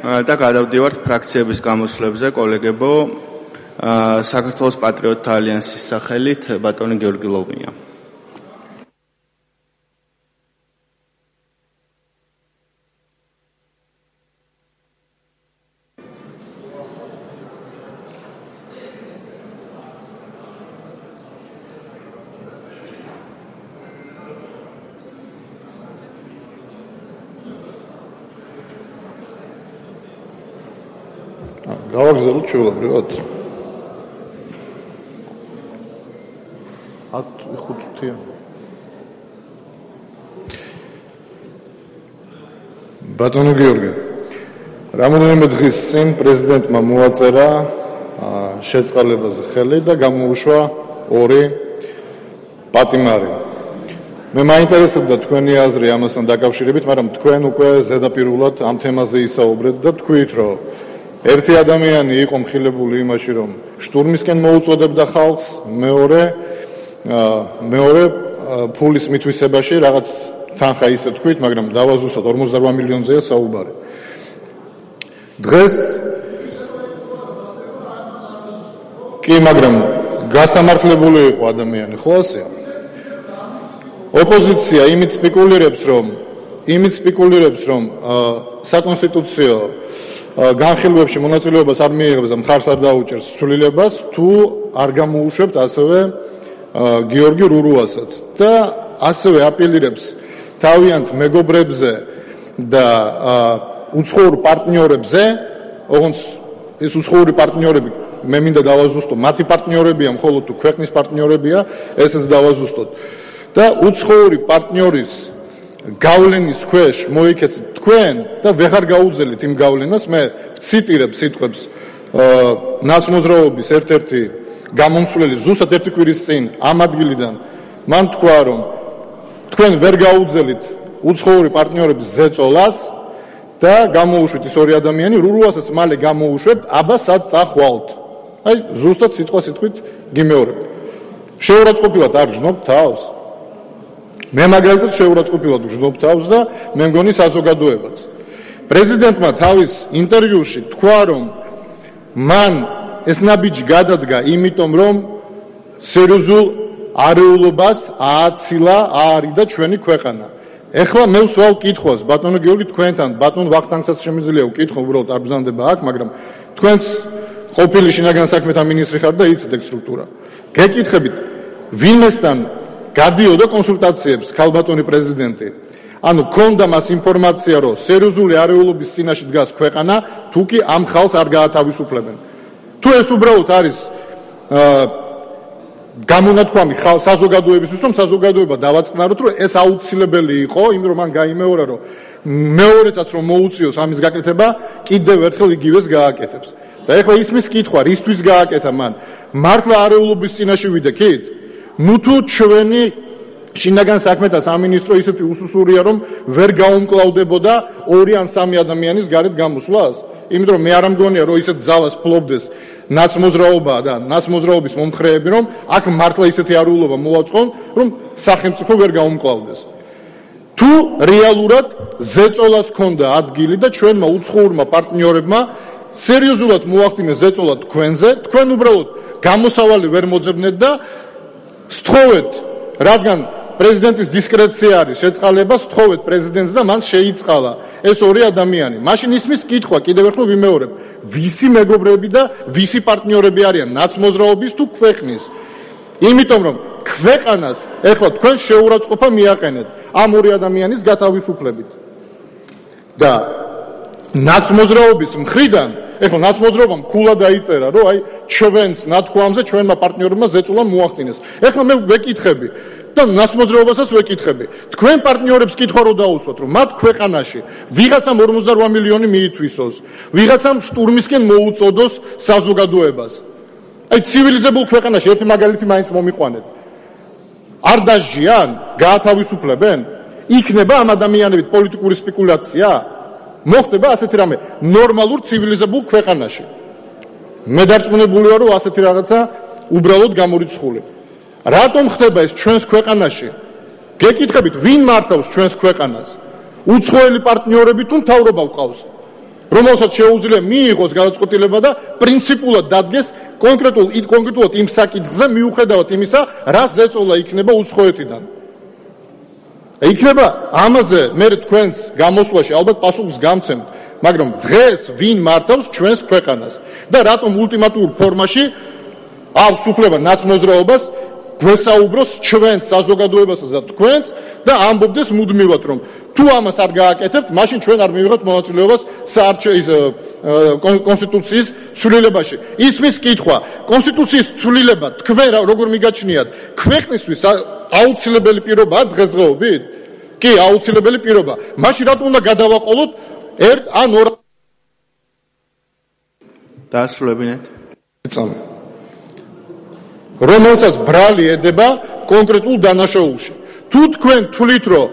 და გადავდივართ ფრაქციების გამოსვლებზე, კოლეგებო. საქართველოს პატრიოტთა ალიანსის სახელით ბატონი გიორგი ლომია. გავაგზავნოთ ჩვეულებრივად 5-5. ბატონო გიორგი, რამდენიმე დღის წინ პრეზიდენტმა მოაწერა შეწყალებაზე ხელი და გამოუშვა 2 პატიმარი. მე მაინტერესებდა თქვენი აზრი ამასთან დაკავშირებით, მაგრამ თქვენ უკვე ზედაპირულად ამ თემაზე ისაუბრეთ და თქვით, რომ ერთი ადამიანი იყო მხილებული იმაში, რომ შტურმისკენ მოუწოდებდა ხალხს, მეორე ფულის მითვისებაში რაღაც თანხა ისე თქვით, მაგრამ დავაზუსტოთ 48 მილიონზეა საუბარი. დღეს კი, მაგრამ გასამართლებული იყო ადამიანი, ხო ასეა? ოპოზიცია იმით სპეკულირებს, რომ საკონსტიტუციო განხილვებში მონაწილეობას არ მიიღებს და მხარს არ დაუჭერს ცვლილებას, თუ არ გამოუშვებთ ასევე გიორგი რურუასაც და ასევე აპელირებს თავიანთ მეგობრებზე და უცხოურ პარტნიორებზე, ოღონდ ეს უცხოური პარტნიორები მე მინდა დავაზუსტო, მათი პარტნიორებია, მხოლოდ თუ ქვეყნის პარტნიორებია, ესეც დავაზუსტოთ. და უცხოური პარტნიორის გავლენის ქვეშ მოიქეცეთ თქვენ და ვეღარ გაუძელით იმ გავლენას. მე ვციტირებ სიტყვებს ნაცმოძრაობის ერთ-ერთი გამომსვლელი ზუსტად 1 კვირის წინ ამ ადგილიდან მან თქვა, რომ თქვენ ვერ გაუძელით უცხოური პარტნიორების ზეწოლას და გამოუშვით ის 2 ადამიანი, რურუასაც მალე გამოუშვებთ, აბა სად წახვალთ. აი ზუსტად სიტყვით გიმეორებ. შეურაცხყოფილად არ გრძნობ თავს. მე მაგალითად შეურაცხყოფილად გრძნობ თავს და მე მგონი საზოგადოებაც. პრეზიდენტმა თავის ინტერვიუში თქვა, რომ მან ეს ნაბიჯი გადადგა, იმიტომ რომ სერიოზულ არეულობას ააცილა აარიდა ჩვენი ქვეყანა. ეხლა მე ვსვავ კითხვას, ბატონო გიორგი, თქვენთან, ბატონ ვახტანგსაც შემიძლია ვკითხო, უბრალოდ არ ბრძანდება აქ, მაგრამ თქვენც ყოფილი შინაგან საქმეთა მინისტრი ხართ და იცით ეგ სტრუქტურა. გეკითხებით, ვინმესთან გადიოდა კონსულტაციებს ქალბატონი პრეზიდენტი? ანუ ქონდა მას ინფორმაცია, რომ სერიოზული არეულობის წინაშე დგას ქვეყანა, თუ კი ამ ხალხს არ გაათავისუფლებენ. თუ ეს უბრალოდ არის გამონათქვამი საზოგადოებისთვის, რომ საზოგადოება დავაწყნაროთ, რომ ეს აუცილებელი იყო, იმ რომ მან გაიმეორა, რომ მეორეცაც რომ მოუწიოს ამის გაკეთება, კიდევ ერთხელ იგივეს გააკეთებს. და ეხლა ისმის კითხვა, რისთვის გააკეთა მან? მართლა არეულობის წინაშე ვიდექით? ნუ თუ ჩვენი შინაგან საქმეთა სამინისტრო ისეთი უსუსურია, რომ ვერ გაუმკლავდებოდა 2 ან 3 ადამიანის გარეთ გამოსვლას? იმიტომ რომ მე არ მგონია, რომ ისეთ ძალას ფლობდეს ნაცმოძრაობა და ნაცმოძრაობის მომხრეები, რომ აქ მართლა ისეთი არეულობა მოვაწყონ, რომ სახელმწიფო ვერ გაუმკლავდეს. თუ რეალურად ზეწოლას ჰქონდა ადგილი და ჩვენმა უცხოურმა პარტნიორებმა სერიოზულად მოახდინეს ზეწოლა თქვენზე, თქვენ უბრალოდ გამოსავალი ვერ მოძებნეთ და სთხოვეთ, რადგან პრეზიდენტის დისკრეცია არის შეწყალება, სთხოვეთ პრეზიდენტს და მან შეიწყალა ეს 2 ადამიანი. მაშინ ისმის კითხვა, კიდევ ერთხელ ვიმეორებ, ვისი მეგობრები და ვისი პარტნიორები არიან, ნაცმოძრაობის თუ ქვეყნის? იმიტომ რომ ქვეყანას ეხლა თქვენ შეურაცხყოფა მიაყენეთ ამ 2 ადამიანის გათავისუფლებით. და ნაცმოძრაობის მხრიდან ეხლა ნაცმოძრაობამ ქულა დაიწერა, რომ აი ჩვენს ნათქვამზე ჩვენმა პარტნიორებმა ზეწოლა მოახდინეს. ეხლა მე ვეკითხები და ნაცმოძრაობასაც ვეკითხები. თქვენ პარტნიორებს კითხვა რო დაუსვათ, რომ მათ ქვეყანაში ვიღაცამ 48 მილიონი მიითვისოს, ვიღაცამ შტურმისკენ მოუწოდოს საზოგადოებას. აი ცივილიზებულ ქვეყანაში ერთი მაგალითი მაინც მომიყვანეთ. არ დაჟიან, გაათავისუფლებენ? იქნება ამ ადამიანებით პოლიტიკური სპეკულაცია? მოხდება ასეთი რამე ნორმალურ ცივილიზებულ ქვეყანაში? მე დარწმუნებულია, რომ ასეთი რაღაცა უბრალოდ გამორიცხული. რატომ ხდება ეს ჩვენს ქვეყანაში? გეკითხებით, ვინ მართავს ჩვენს ქვეყანას? უცხოელი პარტნიორები თუ მთავრობა გვყავს? რომელსაც შეუძლია მიიღოს გადაწყვეტილება და პრინციპულად დადგეს კონკრეტულად იმ საკითხზე მიუხედავად იმისა, რა ზეწოლა იქნება უცხოეთიდან. იქნება ამაზე მე თქვენს გამოსვლაში ალბათ პასუხს გამცემთ, მაგრამ დღეს ვინ მართავს ჩვენს ქვეყანას და რატომ ულტიმატურ ფორმაში აქვს უფლება ნაცმოძრაობას გვესაუბროს ჩვენს საზოგადოებასაც და თქვენს და ამბობდეს მუდმივად რომ თუ ამას არ გააკეთებთ, მაშინ ჩვენ არ მივიღებთ მონაწილეობას კონსტიტუციის ცვლილებაში. ისმის კითხვა, კონსტიტუციის ცვლილება თქვენ როგორ მიგაჩნიათ, ქვეყნისთვის აუცილებელი პირობაა დღესდღეობით? კი, აუცილებელი პირობა. მაშინ რატომ უნდა გადავაყოლოთ ერთ ან ორ დაასრულებინეთ. რომელსაც ბრალი ედება კონკრეტულ დანაშაულში. თუ თქვენ თვლით, რომ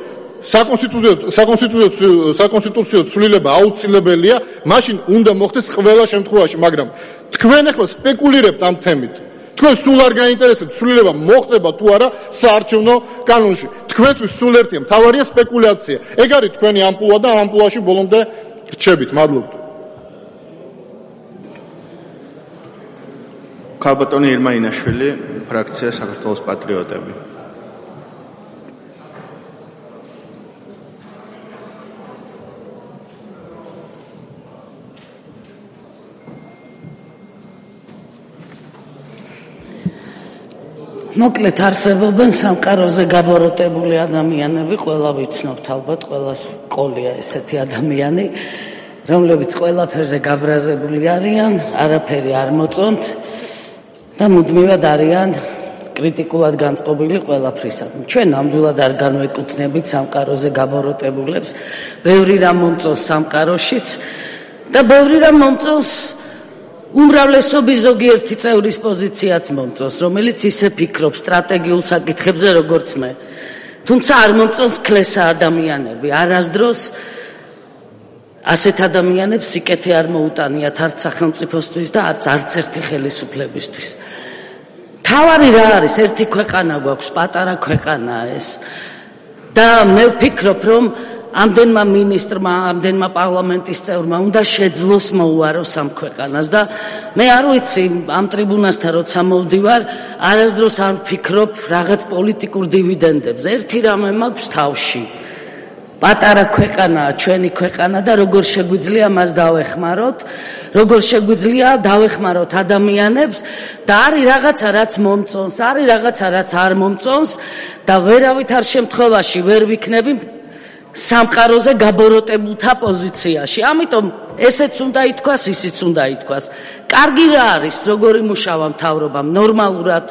საკონსტიტუციო ცვლილება აუცილებელია, მაშინ უნდა მოხდეს ყველა შემთხვევაში, მაგრამ თქვენ ახლა სპეკულირებთ ამ თემით. თქვენ სულ არ გაინტერესებთ ცვლილება მოხდება თუ არა საარჩევნო კანონში. თქვენთვის სულ ერთია, მთავარია სპეკულაცია. ეგ არის თქვენი ამპლუა და ამ ამპლუაში ბოლომდე რჩებით. მადლობთ. ქალბატონი ირმა ინაშვილი, ფრაქცია საქართველოს პატრიოტები. მოკლედ არსებობენ სამყაროზე გაბოროტებული ადამიანები, ყველა ვიცნობთ ალბათ, ყველას ყოლია ესეთი ადამიანი, რომლებიც ყველაფერზე გაბრაზებული არიან, არაფერი არ მოწონთ და მუდმივად არიან კრიტიკულად განწყობილი ყველაფრისადმი. ჩვენ ნამდვილად არ განვეკუთვნებით სამყაროზე გაბოროტებულებს, ბევრი რამ მომწონს სამყაროშიც და ბევრი რამ მომწონს უმრავლესობის ზოგიერთი წევრის პოზიციაც მომწონს, რომელიც ისე ფიქრობს სტრატეგიულ საკითხებზე როგორც მე. თუმცა არ მომწონს კლესა ადამიანები. არასდროს ასეთ ადამიანებს სიკეთე არ მოუტანიათ არც სახელმწიფოსთვის და არც ერთი ხელისუფლებისთვის. თავარი რა არის? ერთი ქვეყანა გვაქვს, პატარა ქვეყანაა ეს. და მე ვფიქრობ, რომ ამდენმა მინისტრმა, ამდენმა პარლამენტის წევრმა უნდა შეძლოს მოუაროს ამ ქვეყანას და მე არ ვიცი ამ ტრიბუნასთან როცა მოვდივარ, არასდროს არ ვფიქრობ რაღაც პოლიტიკურ დივიდენდებზე. ერთი რამე მაქვს თავში. პატარა ქვეყანაა ჩვენი ქვეყანა და როგორ შეგვიძლია მას დავეხმაროთ, როგორ შეგვიძლია დავეხმაროთ ადამიანებს და არის რაღაცა რაც მომწონს, არის რაღაცა რაც არ მომწონს და ვერავითარ შემთხვევაში ვერ ვიქნები სამყაროზე გაბოროტებულთა პოზიციაში. ამიტომ ესეც უნდა ითქვას, ისიც უნდა ითქვას. კარგი რა არის, როგორ იმუშავა მთავრობამ ნორმალურად.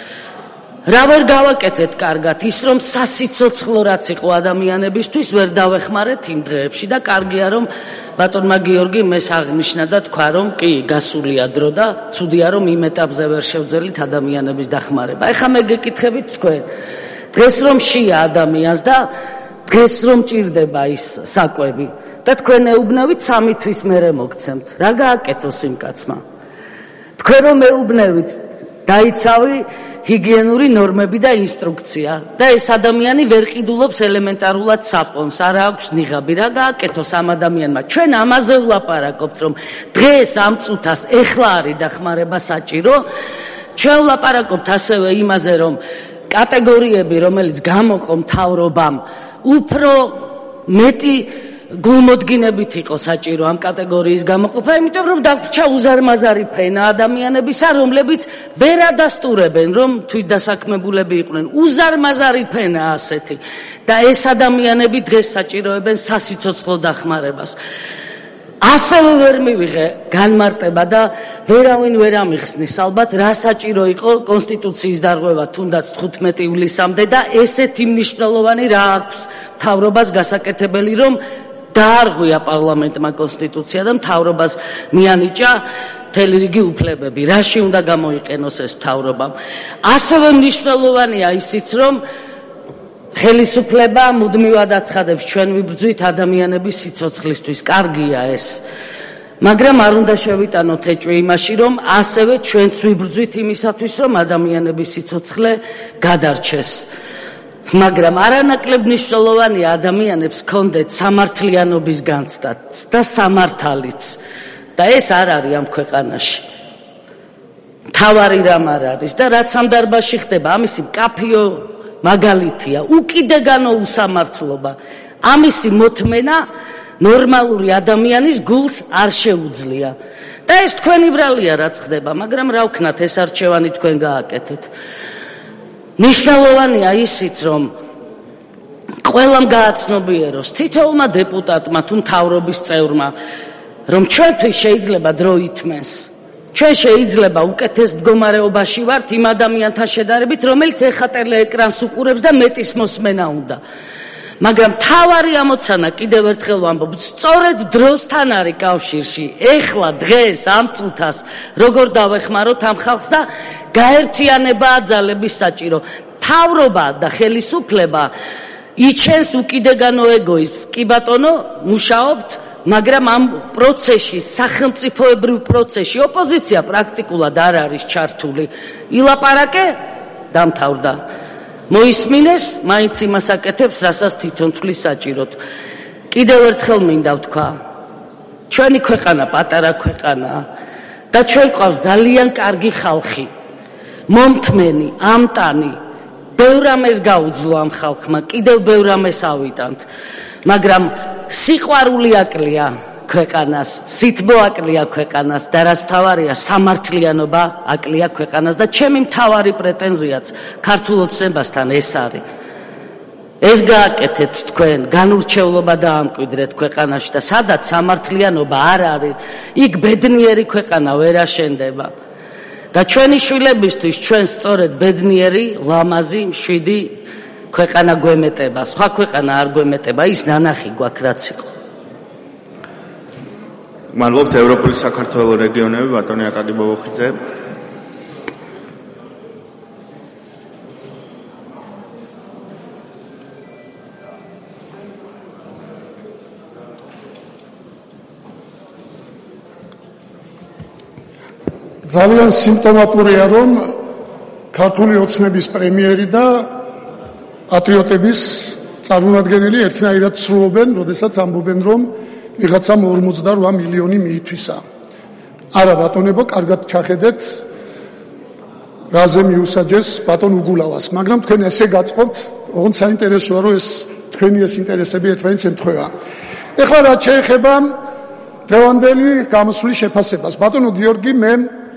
რა ვერ გავაკეთეთ კარგად, ის რომ სასიცოცხლო რაც იყო ადამიანებისთვის ვერ დავეხმარეთ იმ დღეებში და კარგია რომ ბატონმა გიორგი მეს აღნიშნა და თქვა რომ კი გასულია დრო და ცუდია რომ იმ ეტაპზე ვერ შევძელით ადამიანების დახმარება. ეხლა მე გეკითხებით თქვენ, დღეს რომ შია ადამიანს და დღეს რომ ჭირდება ის საკვები და თქვენ ეუბნევით 3 თვის მერე მოგცემთ. რა გააკეთოს იმ კაცმა? თქვენ რომ ეუბნევით დაიცავი ჰიგიენური ნორმები და ინსტრუქცია და ეს ადამიანი ვერ ყიდულობს ელემენტარულად საპონს, არ აქვს ნიღაბი. რა გააკეთოს ამ ადამიანმა? ჩვენ ამაზე ვლაპარაკობთ, რომ დღეს ამ წუთას ეხლა არის დახმარება საჭირო. ჩვენ ვლაპარაკობთ ასევე იმაზე, რომ კატეგორიები, რომელიც გამოყო მთავრობამ, უფრო მეტი გულმოდგინებით იყო საჭირო ამ კატეგორიის გამოყოფა, იმიტომ რომ დაგვრჩა უზარმაზარი ფენა ადამიანებისა, რომლებიც ვერ ადასტურებენ, რომ თვითდასაქმებულები იყვნენ. უზარმაზარი ფენა ასეთი და ეს ადამიანები დღეს საჭიროებენ სასიცოცხლო დახმარებას. ასევე ვერ მივიღე განმარტება და ვერავინ ვერ ამიხსნის ალბათ რა საჭირო იყო კონსტიტუციის დარღვევა თუნდაც 15 ივლისამდე და ესეთი მნიშვნელოვანი რა აქვს მთავრობას გასაკეთებელი რომ დაარღვია პარლამენტმა კონსტიტუცია და მთავრობას მიანიჭა მთელი რიგი უფლებები. რაში უნდა გამოიყენოს ეს მთავრობამ? ასევე მნიშვნელოვანია ისიც რომ ხელისუფლება მუდმივად აცხადებს ჩვენ ვიბრძვით ადამიანების სიცოცხლისთვის. კარგია ეს. მაგრამ არ უნდა შევიტანოთ ეჭვი იმაში, რომ ასევე ჩვენც ვიბრძვით იმისათვის, რომ ადამიანების სიცოცხლე გადარჩეს. მაგრამ არანაკლებ მნიშვნელოვანია ადამიანებს კონდეთ სამართლიანობის განცდაც და სამართალიც და ეს არ არის ამ ქვეყანაში თავარი რამ არ არის და რაც ამ დარბაზში ხდება ამისი მკაფიო მაგალითია უკიდეგანო უსამართლობა ამისი მოთმენა ნორმალური ადამიანის გულს არ შეუძლია და ეს თქვენი ბრალია რაც ხდება მაგრამ რა ვქნათ ეს არჩევანი თქვენ გააკეთეთ ნიშნულოვანია ისიც რომ ყველამ გააცნობიეროს თითოეულმა დეპუტატმა თუ მთავრობის წევრმა რომ ჩვენთვის შეიძლება დრო ითმენს ჩვენ შეიძლება უკეთეს მდგომარეობაში ვართ იმ ადამიანთან შედარებით რომელიც ეხა ტელეეკრანს უყურებს და მეტის მოსმენა უნდა მაგრამ თავარი ამოცანა კიდევ ერთხელ ვამბობ სწორედ დროსთან არის კავშირში ეხლა დღეს ამ წუთას როგორ დავეხმაროთ ამ ხალხს და გაერთიანება აძალების საჭირო თავრობა და ხელისუფლება იჩენს უკიდეგანო ეგოიზმს კი ბატონო მუშაობთ მაგრამ ამ პროცესში სახელმწიფოებრივ პროცესში ოპოზიცია პრაქტიკულად არ არის ჩართული ილაპარაკე დამთავრდა მოისმინეს მაინც იმას აკეთებს რასაც თვითონ თვლის საჭიროდ კიდევ ერთხელ მინდა ვთქვა ჩვენი ქვეყანა პატარა ქვეყანაა და ჩვენ ყავს ძალიან კარგი ხალხი მომთმენი ამტანი ბევრ რამეს გაუძლო ამ ხალხმა კიდევ ბევრ რამეს ავიტანთ მაგრამ სიყვარული აკლია ქვეყანას სითბო აკლია ქვეყანას და რაც მთავარია სამართლიანობა აკლია ქვეყანას და ჩემი მთავარი პრეტენზიაც ქართულ ოცნებასთან ეს არის ეს გააკეთეთ თქვენ განურჩევლობა დაამკვიდრეთ ქვეყანაში და სადაც სამართლიანობა არ არის იქ ბედნიერი ქვეყანა ვერ აშენდება და ჩვენი შვილებისთვის ჩვენ სწორედ ბედნიერი ლამაზი მშვიდი ქვეყანა გვემეტება სხვა ქვეყანა არ გვემეტება ის ნანახი გვაქვს რაც იყო მადლობთ ევროპული საქართველოს რეგიონები ბატონი აკადი ბობოხიძე ძალიან სიმპტომატურია რომ ქართული ოცნების პრემიერი და პატრიოტების წარმომადგენელი ერთნაირად ცდილობენ, როდესაც ამბობენ რომ ვიღაცამ 48 მილიონი მიითვისა. არა ბატონებო, კარგად ჩახედეთ რაზე მიუსაჯეს ბატონ უგულავას, მაგრამ თქვენ ესე გაწყობთ, ოღონდ საინტერესოა რომ ეს თქვენი ეს ინტერესები ერთმანეთს ემთხვევა. ეხლა რაც შეეხება დღევანდელი გამოსვლის შეფასებას, ბატონო გიორგი, მე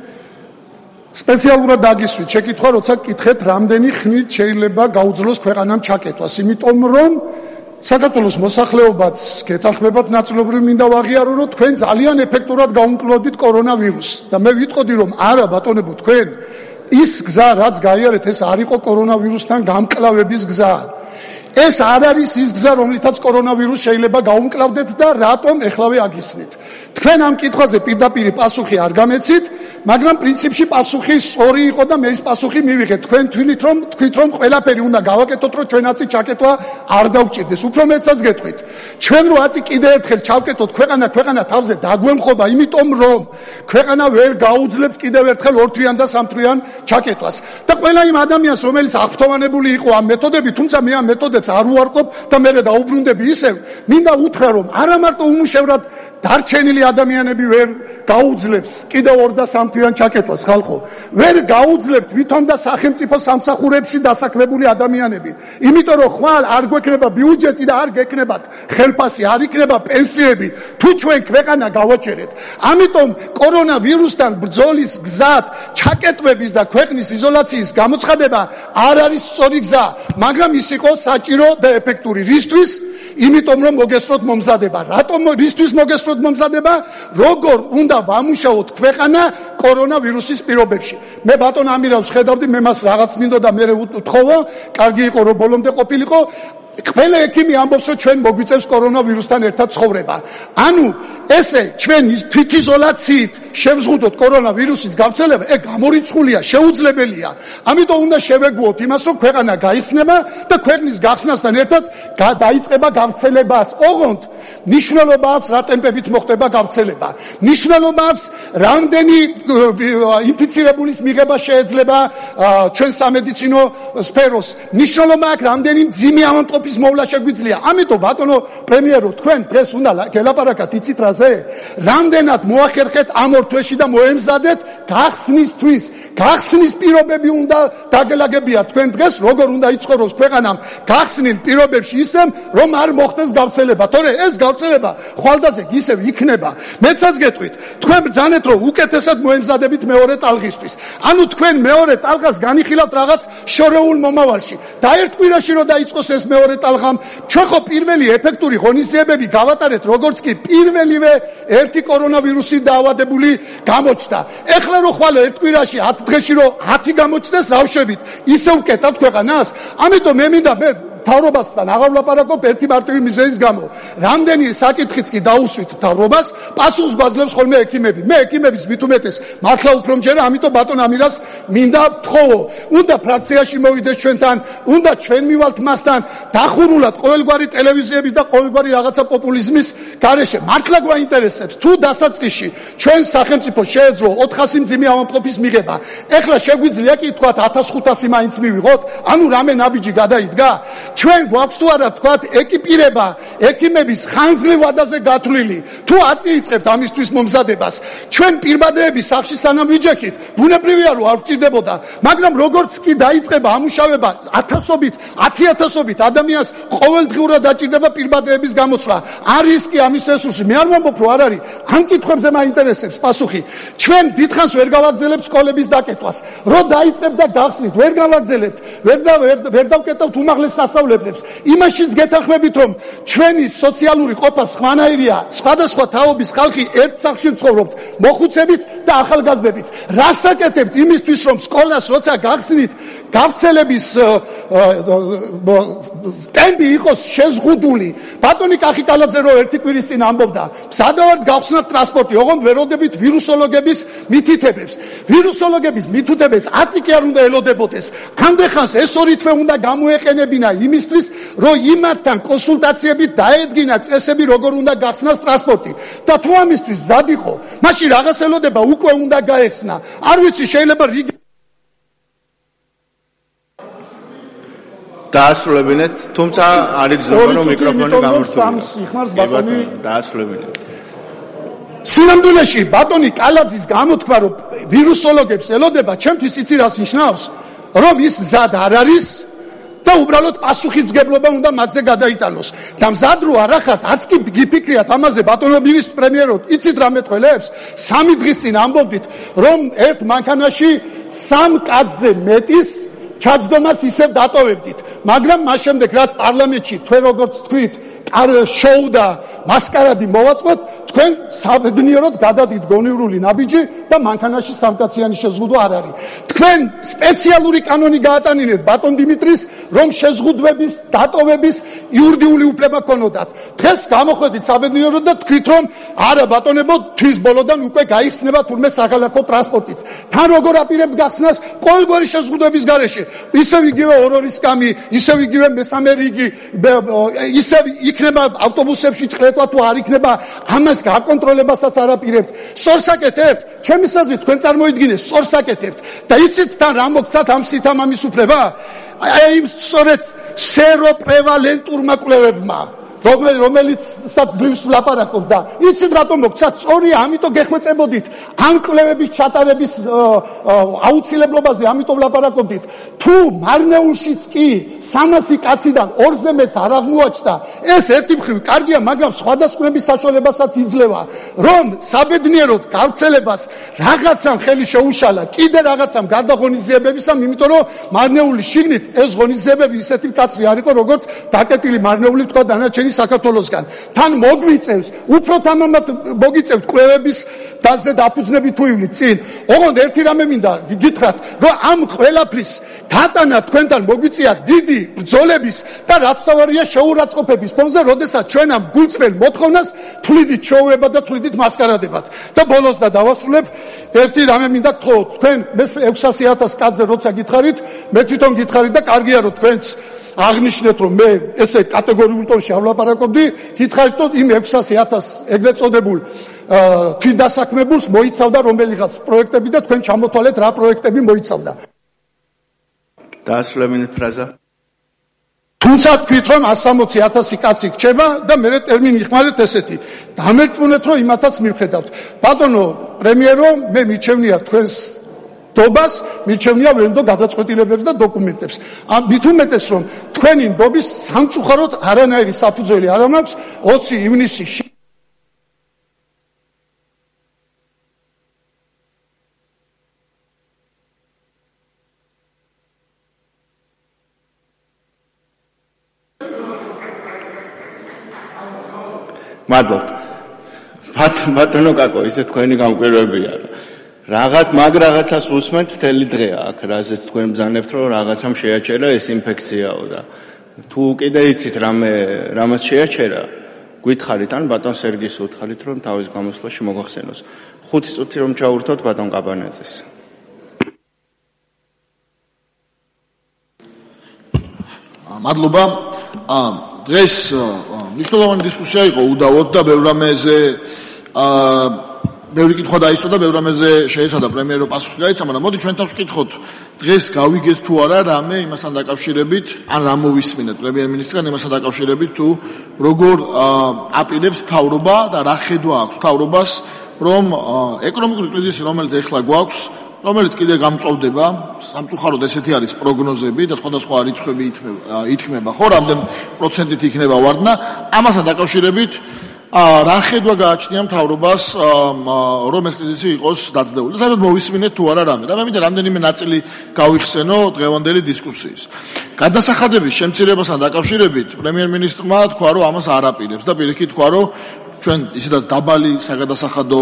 სპეციალურად დაგისვით შეკითხვა, როცა გკითხეთ, რამდენი ხნით შეიძლება გაუძლოს ქვეყანამ ჩაკეტვას, იმიტომ რომ საქართველოს მოსახლეობაც გეთანხმებათ ნაწილობრივ მინდა ვაღიარო, რომ თქვენ ძალიან ეფექტურად გაუმკლავდით კორონავირუსს და მე ვიტყოდი, რომ არა ბატონებო, თქვენ ის გზა, რაც გაიარეთ, ეს არ იყო კორონავირუსთან გამკლავების გზა. ეს არ არის ის გზა, რომლითაც კორონავირუსს შეიძლება გაუმკლავდეთ და რატომ ეხლავე აგიხსნით. თქვენ ამ კითხვაზე პირდაპირ პასუხი არ გამეცით, მაგრამ პრინციპში პასუხი სწორი იყო და მე ის პასუხი მივიღეთ. თქვენ თქვით რომ ყველაფერი უნდა გავაკეთოთ, რომ ჩვენაცი ჩაკეტვა არ დავჭირდეს. უფრო მეცაც გეტყვით. ჩვენ რო აწი კიდე ერთხელ ჩავკეტოთ ქვეყანა თავზე დაგვემხობა, იმიტომ რომ ქვეყანა ვერ გაუძლებს კიდევ ერთხელ ორთვიან და სამთვიან ჩაკეტვას. და ყველა იმ ადამიანს, რომელიც აღფრთოვანებული იყო ამ მეთოდები, თუმცა მე ამ მეთოდებს არ უარყოფ და მე დაუბრუნდები ისევ, მინდა უთხრა, რომ არა მარტო უმუშევრად დარჩენილი ადამიანები ვერ გაუძლებს კიდევ 2 და 3 თვიან ჩაკეტვას ხალხო, ვერ გაუძლებთ ვითომ და სახელმწიფო სამსახურებში დასაქმებული ადამიანები, იმიტომ რომ ხვალ არ გვექნება ბიუჯეტი და არ გექნებათ ხელფასი, არ იქნება პენსიები, თუ ჩვენ ქვეყანა გავაჩერეთ. ამიტომ კორონავირუსთან ბრძოლის გზად ჩაკეტვების და ქვეყნის იზოლაციის გამოცხადება არ არის სწორი გზა, მაგრამ ის იყო საჭირო და ეფექტური. რისთვის? იმიტომ რომ მოგესწროთ მომზადება. რატომ რისთვის მოგესწროთ მომზადება? როგორ უნდა ვამუშაოთ ქვეყანა კორონავირუსის პირობებში. მე ბატონ ამირავს ხედავდი, მე მას რაღაც მინდოდა მე ვთხოვო, კარგი იყო რომ ბოლომდე ყოფილიყო. ყველა ექიმი ამბობს, რომ ჩვენ მოგვიწევს კორონავირუსთან ერთად ცხოვრება. ანუ ესე ჩვენ თვითიზოლაციით შევზღუდოთ კორონავირუსის გავრცელება, გამორიცხულია, შეუძლებელია. ამიტომ უნდა შევეგუოთ იმას, რომ ქვეყანა გაიხსნება და ქვეყნის გახსნასთან ერთად დაიწყება გავრცელებაც. ოღონდ ნიშნულობა აქვს რა ტემპებით მოხდება გავრცელება. ნიშნულობა აქვს რამდენი ინფიცირებულის მიღება შეიძლება ჩვენ სამედიცინო სფეროს. ნიშნულობა აქვს რამდენი მძიმე ავადმყოფის მოვლა შეგვიძლია. ამიტომ ბატონო პრემიერო, თქვენ დღეს უნდა გელაპარაკათ იცით რაზე? რამდენად მოახერხეთ ამ ორ თვეში და მოემზადეთ გახსნისთვის. გახსნის პირობები უნდა დაგელაგებიათ თქვენ დღეს, როგორ უნდა იცხოვროს ქვეყანამ გახსნილ პირობებში ისე, რომ არ მოხდეს გავრცელება. თორე ეს გავრცელება ხვალდაზე ისევ იქნება. მეცაც გეტყვით, თქვენ ბრძანეთ, რომ უკეთესად მოემზადებით მეორე ტალღისთვის. ანუ თქვენ მეორე ტალღას განიხილავთ რაღაც შორეულ მომავალში. და ერთ კვირაში რომ დაიწყოს ეს მეორე ტალღამ, ჩვენ ხო პირველი ეფექტური ღონისძიებები გავატარეთ, როგორც კი პირველივე ერთი კორონავირუსით დაავადებული გამოჩნდა. ეხლა რო ხვალ ერთ კვირაში 10 დღეში რო 10 გამოჩნდეს, რავშვებით, ისე უკეთავთ ქვეყანას. ამიტომ მე მინდა მთავრობასთან აღარ ვლაპარაკობ ერთი მარტივი მიზეზის გამო. რამდენი საკითხიც კი დაუსვით მთავრობას, პასუხს გვაძლევს ხოლმე ექიმები. მე ექიმების მით უმეტეს მართლა უფრო მჯერა, ამიტომ ბატონ ამირას მინდა ვთხოვო. უნდა ფრაქციაში მოვიდეს ჩვენთან, უნდა ჩვენ მივალთ მასთან, დახურულად ყოველგვარი ტელევიზიების და ყოველგვარი რაღაცა პოპულიზმის გარეშე. მართლა გვაინტერესებს თუ დასაწყისში ჩვენ სახელმწიფო შეეძლო 400 მძიმე ავადმყოფის მიღება. ეხლა შეგვიძლია კი თქვათ 1500 მაინც მივიღოთ? ანუ რამე ნაბიჯი გადაიდგა? ჩვენ გვაქვს თუ არა თქვათ ეკიპირება ექიმების ხანძლივ ვადაზე გათვლილი. თუ აწიიწყებთ ამისთვის მომზადებას, ჩვენ პირბადეები სახში სანამ ვიჯექით, ბუნებრივია რომ არ ვწიდებოდა, მაგრამ როგორც კი დაიწყება ამუშავება 10,000-ობით ადამიანს ყოველდღიურად დაჭირდება პირბადეების გამოცვლა. არის კი ამის რესურსი. მე არ ვამბობ რომ არ არის. ამ კითხვებზე მაინტერესებს პასუხი. ჩვენ დიდხანს ვერ გავაგზავნებთ სკოლების დაკეტვას. რო დაიწყებთ და გახსნით, ვერ გავაგზავნებთ, ვერ დავკეტავთ უმაღლეს სასწავლებლებს. იმაშიც გეთანხმებით რომ ჩვენი სოციალური ყოფა სხვანაირია, სხვადასხვა თაობის ხალხი ერთ სახლში ცხოვრობთ, მოხუცებით და ახალგაზრდებით. რას აკეთებთ იმისთვის რომ სკოლას როცა გახსნით, გავრცელების ტემპი იყოს შეზღუდული. ბატონი კახიკალაძე რო ერთი კვირის წინ ამბობდა, მზადავართ გავხსნათ ტრანსპორტი, ოღონდ ვეროდებით ვირუსოლოგების მითითებებს. ვირუსოლოგების მითითებებს 10 კი არ უნდა ელოდებოდეს. ამდენხანს ეს ორი თვე უნდა გამოეყენებინა იმისთვის, რომ იმათთან კონსულტაციებით დაედგინა წესები, როგორ უნდა გახსნას ტრანსპორტი. და თუ ამისთვის მზად იყო, მაშინ რაღაც ელოდება უკვე უნდა გაეხსნა. არ ვიცი, შეიძლება რიგი დაასრულებინეთ, თუმცა არ იგრძნობა რომ მიკროფონი გამორთულია. დაასრულებინეთ. სინამდვილეში ბატონი კალაძის გამოთქვა რომ ვირუსოლოგებს ელოდება, ჩემთვის იცი რას ნიშნავს? რომ ის მზად არ არის და უბრალოდ პასუხისმგებლობა უნდა მათზე გადაიტანოს. და მზად რო არ ახართ, არც კი გიფიქრიათ ამაზე ბატონო მინისტრ პრემიერო, იცით რა მეტყველებს? 3 დღის წინ ამბობდით, რომ ერთ მანქანაში 3 კაცზე მეტის ჩაჯდომას ისევ დატოვებდით. მაგრამ მას შემდეგ რაც პარლამენტში თქვენ როგორც თქვით, შოუ და მასკარადი მოვაწყოთ, თქვენ საბედნიეროდ გადადით გონივრული ნაბიჯი და მანქანაში სამკაციანი შეზღუდვა არ არის. თქვენ სპეციალური კანონი გაატანინეთ ბატონ დიმიტრის, რომ შეზღუდვების დატოვების იურიდიული უფლება ქონოდათ. დღეს გამოხვედით საბედნიეროდ და თქვით, რომ არა ბატონებო, თვის ბოლოდან უკვე გაიხსნება თურმე საქალაქო ტრანსპორტიც. თან როგორ აპირებთ გახსნას ყოველგვარი შეზღუდვების გარეშე. ისევ იგივე ორ-ორი სკამი, ისევ იგივე მესამე რიგი, ისევ იქნება ავტობუსებში ჭრეტვა თუ არ იქნება, ამას გაკონტროლებასაც არ აპირებთ. სორს აკეთებთ, ჩემი საზრით თქვენ წარმოიდგინეთ, სორს აკეთებთ და იცით თან რა მოგცათ ამ სითამამის უფლება? აი სწორედ სეროპრევალენტურმა კვლევებმა, რომელიცაც ძლივს ვლაპარაკობ და იცით რატომ მოგცათ? სწორია, ამიტომ გეხვეწებოდით ამ კვლევების ჩატარების აუცილებლობაზე, ამიტომ ვლაპარაკობდით. თუ მარნეულშიც კი 300 კაციდან 2-ზე მეც არ აღმოაჩნდა, ეს ერთი მხრივ კარგია, მაგრამ სხვადასხვების საშუალებასაც იძლევა, რომ საბედნიეროდ გავრცელებას რაღაცამ ხელი შეუშალა, კიდე რაღაცამ გარდა ღონისძიებებისამ, იმიტომ რომ მარნეული შიგნით ეს ღონისძიებები ისეთი მკაცრი არ იყო, როგორც დაკეტილი მარნეული თქვა დანარჩენი საქართველოსგან თან მოგვიწევს უფრო თამამად მოგიწევთ კვლევების დაზე დაფუძნები თუ ივლით წინ ოღონდ ერთი რამე მინდა გითხრათ რომ ამ ყველაფრის დატანა თქვენთან მოგვიწია დიდი ბრძოლების და რაც თავარია შეურაცხყოფების ფონზე როდესაც ჩვენ ამ გულწრფელ მოთხოვნას თვლიდით შოუებად და თვლიდით მასკარადებად და ბოლოს და დავასრულებ ერთი რამე მინდა გთხოვოთ თქვენ მე 600,000 კაცზე როცა გითხარით მე თვითონ გითხარით და კარგია რომ თქვენც აღნიშნეთ რომ მე ესე კატეგორიულ ტონშიავლაპარაკობდი გითხარით რომ იმ 600,000 ეგრეთ წოდებულ თვითდასაქმებულს მოიცავდა რომელიღაც პროექტები და თქვენ ჩამოთვალეთ რა პროექტები მოიცავდა დაასრულებინეთ ფრაზა თუმცა თქვით რომ 160,000 კაცი გრჩება და მე ტერმინი იხმარეთ ესეთი დამერწმუნეთ რომ იმათაც მივხედავთ ბატონო პრემიერო მე მიჩვენია თქვენს დობას მიჩვენია ვრენდო გადაწყვეტილებებს და დოკუმენტებს მით უმეტეს რომ თქვენი ნდობის სამწუხაროდ არანაირი საფუძველი არ მაქვს 20 ივნისში მადლობთ. ბატონო კაკო, ისე თქვენი გამკვირვებია. მაგ რაღაცას უსმენთ მთელი დღეა აქ, რაზეც თქვენ ბრძანებთ, რომ რაღაცამ შეაჩერა ეს ინფექციაო და თუ კიდე იცით რამაც შეაჩერა, გითხარით ან ბატონ სერგის უთხარით, რომ თავის გამოსვლაში მოგახსენოს. 5 წუთი რომ ჩაურთოთ ბატონ კაბანაძეს. მადლობა. დღეს მნიშვნელოვანი დისკუსია იყო უდავოდ და ბევრ რამეზე ბევრი კითხვა დაისვა და ბევრ რამეზე შეეცადა პრემიერო პასუხი გაიცა, მაგრამ მოდი ჩვენ თავს ვკითხოთ დღეს გავიგეთ თუ არა რამე იმასთან დაკავშირებით, ან რა მოვისმინეთ პრემიერ-მინისტრთან იმასთან დაკავშირებით თუ როგორ აპირებს მთავრობა და რა ხედვა აქვს მთავრობას, რომ ეკონომიკური კრიზისი, რომელიც ეხლა გვაქვს, რომელიც კიდე გამწვავდება, სამწუხაროდ ესეთი არის პროგნოზები და სხვადასხვა რიცხვები ითქმება, ხო, რამდენ პროცენტით იქნება ვარდნა, ამასთან დაკავშირებით რა ხედვა გააჩნია მთავრობას, რომ ეს კრიზისი იყოს დაძლეული. და საერთოდ მოვისმინეთ თუ არა რამე. და მე მინდა რამდენიმე ნაწილი გავიხსენო დღევანდელი დისკუსიის. გადასახადების შემცირებასთან დაკავშირებით პრემიერ-მინისტრმა თქვა, რომ ამას არ აპირებს და პირიქით თქვა, რომ ჩვენ ისედაც დაბალი საგადასახადო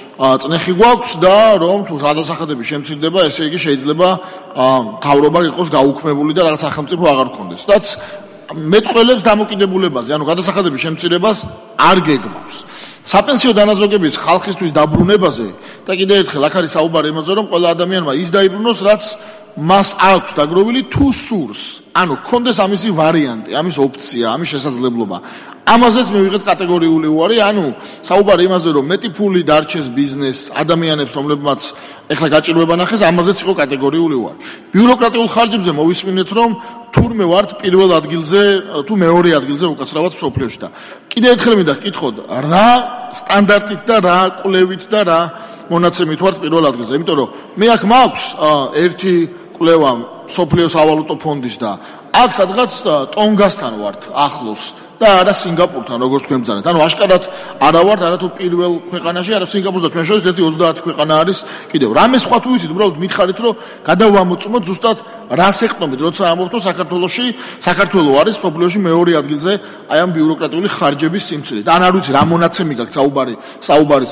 წნეხი გვაქვს და რომ თუ გადასახადები შემცირდება, ესე იგი შეიძლება მთავრობა იყოს გაუქმებული და რაღაც სახელმწიფო აღარ გქონდეს. რაც მეტყველებს დამოკიდებულებაზე, ანუ გადასახადების შემცირებას არ გეგმავს. საპენსიო დანაზოგების ხალხისთვის დაბრუნებაზე და კიდევ ერთხელ აქ არის საუბარი იმაზე, რომ ყველა ადამიანმა ის დაიბრუნოს, რაც მას აქვს დაგროვილი თუ სურს. ანუ გქონდეს ამისი ვარიანტი, ამის ოფცია, ამის შესაძლებლობა. ამაზეც მივიღეთ კატეგორიული უარი, ანუ საუბარი იმაზე, რომ მეტი ფული დარჩეს ბიზნეს ადამიანებს, რომლებმაც ეხლა გაჭირვება ნახეს, ამაზეც იყო კატეგორიული უარი. ბიუროკრატიულ ხარჯებზე მოვისმინეთ, რომ თურმე ვართ პირველ ადგილზე, თუ მეორე ადგილზე უკაცრავად მსოფლიოში და კიდევ ერთხელ მინდა გკითხოთ, რა სტანდარტით და რა კვლევით და რა მონაცემით ვართ პირველ ადგილზე, იმიტომ რომ მე აქ მაქვს ერთი კვლევა მსოფლიოს სავალუტო ფონდის და აქ სადღაც ტონგასთან ვართ ახლოს. და არა სინგაპურთან, როგორც თქვენ ბრძანეთ. ანუ აშკარად არა ვართ არათუ პირველ ქვეყანაში, არა სინგაპურს და ჩვენ შორის ერთი 30 ქვეყანა არის კიდევ. რამე სხვა თუ იცით, უბრალოდ მითხარით, რომ გადავამოწმოთ ზუსტად რას ეყნობით, როცა ამბობთ, რომ საქართველო არის მსოფლიოში მეორე ადგილზე აი ამ ბიუროკრატიული ხარჯების სიმცირით. ან არ ვიცი რა მონაცემი გაქვს საუბარი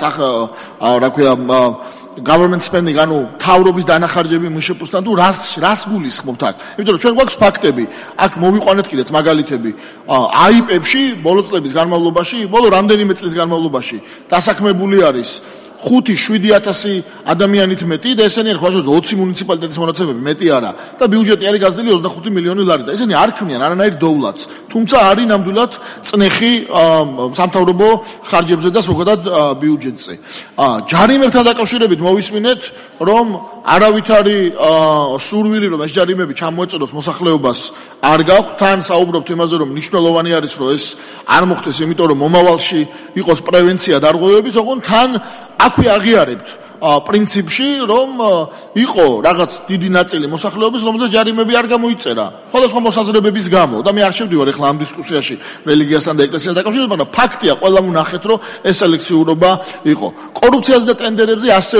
რა ქვია government spending, ანუ თავრობის დანახარჯები მშპ-სთან თუ რას გულისხმობთ აქ? იმიტომ რომ ჩვენ გვაქვს ფაქტები, აქ მოვიყვანეთ კიდეც მაგალითები. აიპებში ბოლო წლების განმავლობაში, ბოლო რამდენიმე წლის განმავლობაში დასაქმებული არის 5-7 ადამიანით მეტი და ესენი არის ხვალ 20 მუნიციპალიტეტის მონაცემები, მეტი არა. და ბიუჯეტი არის გაზრდილი 25 მილიონი ლარი და ესენი არ ქმნიან არანაირ დოვლათს. თუმცა არის ნამდვილად წნეხი სამთავრობო ხარჯებზე და ზოგადად ბიუჯეტზე. ჯარიმებთან დაკავშირებით მოვისმინეთ, რომ არავითარი სურვილი რომ ეს ჯარიმები ჩამოეწოდოს მოსახლეობას არ გაქვს. თან საუბრობთ იმაზე, რომ მნიშვნელოვანი არის, რომ ეს არ მოხდეს, იმიტომ რომ მომავალში იყოს პრევენცია დარღვევების, ოღონდ თან აქვე აღიარებთ პრინციპში, რომ იყო რაღაც დიდი ნაწილი მოსახლეობის, რომელსაც ჯარიმები არ გამოიწერა სხვადასხვა მოსაზრებების გამო და მე არ შევდივარ ეხლა ამ დისკუსიაში რელიგიასთან და ეკლესიასთან დაკავშირებით, მაგრამ ფაქტია, ყველამ ვნახეთ, რომ ეს სელექციურობა იყო. კორუფციაზე და ტენდერებზე ასევე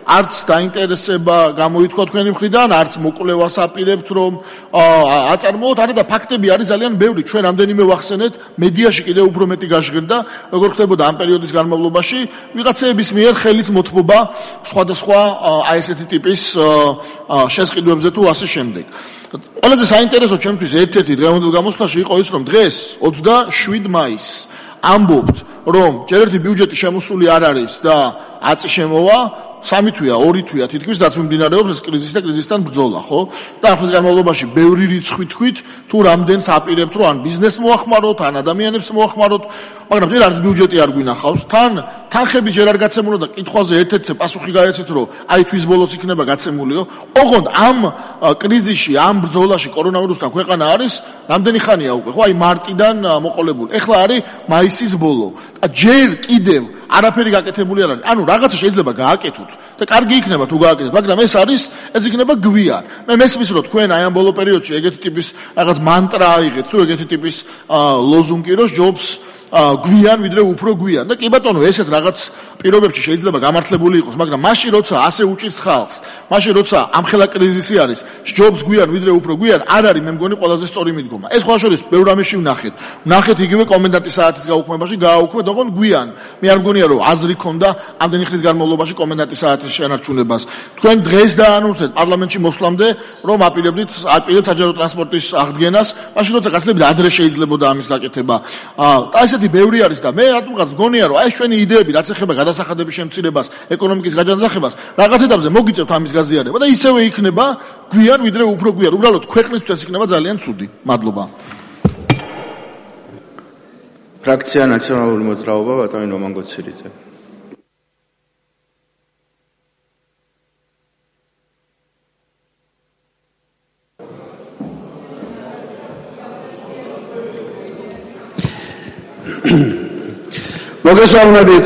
არც დაინტერესება გამოითქვა თქვენი მხრიდან, არც მოკვლევას აპირებთ, რომ აწარმოოთ, არა და ფაქტები არის ძალიან ბევრი. ჩვენ რამდენიმე ვახსენეთ, მედიაში კიდევ უფრო მეტი გაჟღერდა, როგორ ხდებოდა ამ პერიოდის განმავლობაში ვიღაცეების მიერ ხელის მოთმობა სხვადასხვა აი ესეთი ტიპის შესყიდვებზე თუ ასე შემდეგ. ყველაზე საინტერესო ჩემთვის ერთ-ერთი დღევანდელ გამოსვლაში იყო ის, რომ დღეს 27 მაისს ამბობთ, რომ ჯერ ერთი ბიუჯეტი შემოსული არ არის და აწი შემოვა, 3 თვეა, 2 თვეა თითქმის რაც მიმდინარეობს ეს კრიზისი და კრიზისთან ბრძოლა, ხო? და ახლის განმავლობაში ბევრი რიცხვი თქვით, თუ რამდენს აპირებთ, რომ ან ბიზნესს მოახმაროთ, ან ადამიანებს მოახმაროთ, მაგრამ ჯერ არც ბიუჯეტი არ გვინახავს. თან თანხები ჯერ არ გაცემულა და კითხვაზე ერთ-ერთი პასუხი გაეცეთ, რომ აი თვის ბოლოს იქნება გაცემულიო. ოღონდ ამ კრიზისში, ამ ბრძოლაში კორონავირუსთან ქვეყანა არის რამდენი ხანია უკვე, ხო? აი მარტიდან მოყოლებული. ეხლა არის მაისის ბოლო. და ჯერ კიდევ არაფერი გაკეთებული არ არის. ანუ რაღაცა შეიძლება გააკეთოთ და კარგი იქნება თუ გააკეთოთ, მაგრამ ეს იქნება გვიან. მე მესმის რომ თქვენ აი ამ ბოლო პერიოდში ეგეთი ტიპის რაღაც მანტრა აიღეთ, თუ ეგეთი ტიპის ლოზუნგი რომ ჯობს გვიან ვიდრე უფრო გვიან და კი ბატონო ესეც რაღაც პირობებში შეიძლება გამართლებული იყოს, მაგრამ მაშინ როცა ასე უჭირს ხალხს, მაშინ როცა ამხელა კრიზისი არის, ჯობს გვიან ვიდრე უფრო გვიან, არ არის მე მგონი ყველაზე სწორი მიდგომა. ეს სხვა შორის ბევრ რამეში ვნახეთ იგივე კომენდანტის საათის გაუქმებაში გააუქმეთ, ოღონდ გვიან. მე არ მგონია რომ აზრი ქონდა ამდენი ხნის განმავლობაში კომენდანტის საათის შენარჩუნებას. თქვენ დღეს დაანონსეთ პარლამენტში მოსვლამდე, რომ აპირებთ საჯარო ტრანსპორტის აღდგენას, მაშინ როცა გაცლებთ ადრე შეიძლებოდა ამის გაკეთება. და ესეთი ბევრი არის და მე რატომღაც მგონია რომ აი ჩვენი იდეები რაც ეხება გადასახადების შემცირებას, ეკონომიკის გაჯანძახებას, რაღაც ეტაპზე მოგიწევთ ამის გაზიარება და ისევე იქნება გვიან ვიდრე უფრო გვიან. უბრალოდ ქვეყნისთვის იქნება ძალიან ცუდი. მადლობა. ფრაქცია ნაციონალური მოძრაობა ბატონი რომან გოცირიძე. მოგესალმებით.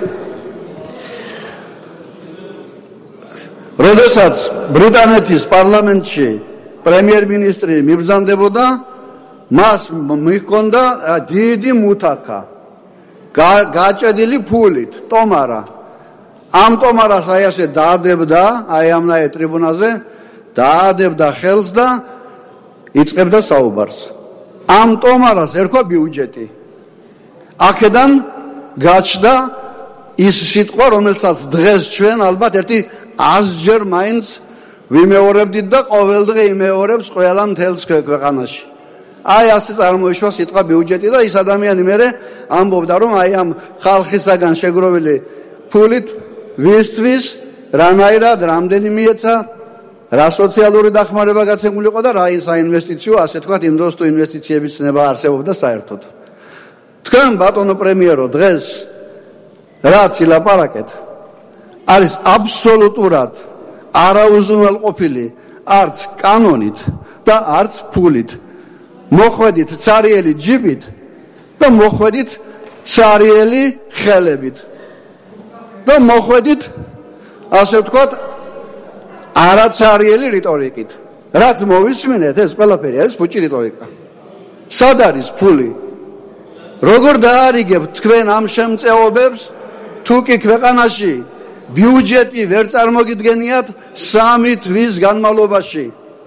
როდესაც ბრიტანეთის პარლამენტში პრემიერ-მინისტრი მიბრძანდებოდა, მას მიჰქონდა დიდი მუთაკა, გაჭედილი ფულით, ტომარა. ამ ტომარას აი ასე დაადებდა, აი ამნაირ ტრიბუნაზე, დაადებდა ხელს და იწყებდა საუბარს. ამ ტომარას ერქვა ბიუჯეტი. აქედან გაჩნდა ის სიტყვა, რომელსაც დღეს ჩვენ ალბათ ერთი 100-ჯერ მაინც ვიმეორებდით და ყოველდღე იმეორებს ყველა მთელს ქვეყანაში. აი ასე წარმოიშვა სიტყვა ბიუჯეტი და ის ადამიანი მერე ამბობდა, რომ აი ამ ხალხისაგან შეგროვილი ფულით ვისთვის რანაირად რამდენი მიეცა, რა სოციალური დახმარება გაცემულიყო და რა საინვესტიციო, ასე თქვათ, იმ დროს თუ ინვესტიციების ცნება არსებობდა საერთოდ. თქვენ ბატონო პრემიერო დღეს რაც ილაპარაკეთ არის აბსოლუტურად არაუზრუნველყოფილი არც კანონით და არც ფულით. მოხვედით цаრიელი ჯიბით და მოხვედით цаრიელი ხელებით და მოხვედით ასე ვთქვათ არაცარიელი რიტორიკით. რაც მოვისმინეთ ეს ყველაფერი არის ფუჭი რიტორიკა. სად არის ფული? როგორ დაარიგებთ თქვენ ამ შემწეობებს, თუ კი ქვეყანაში ბიუჯეტი ვერ წარმოგიდგენიათ 3 თვის განმავლობაში?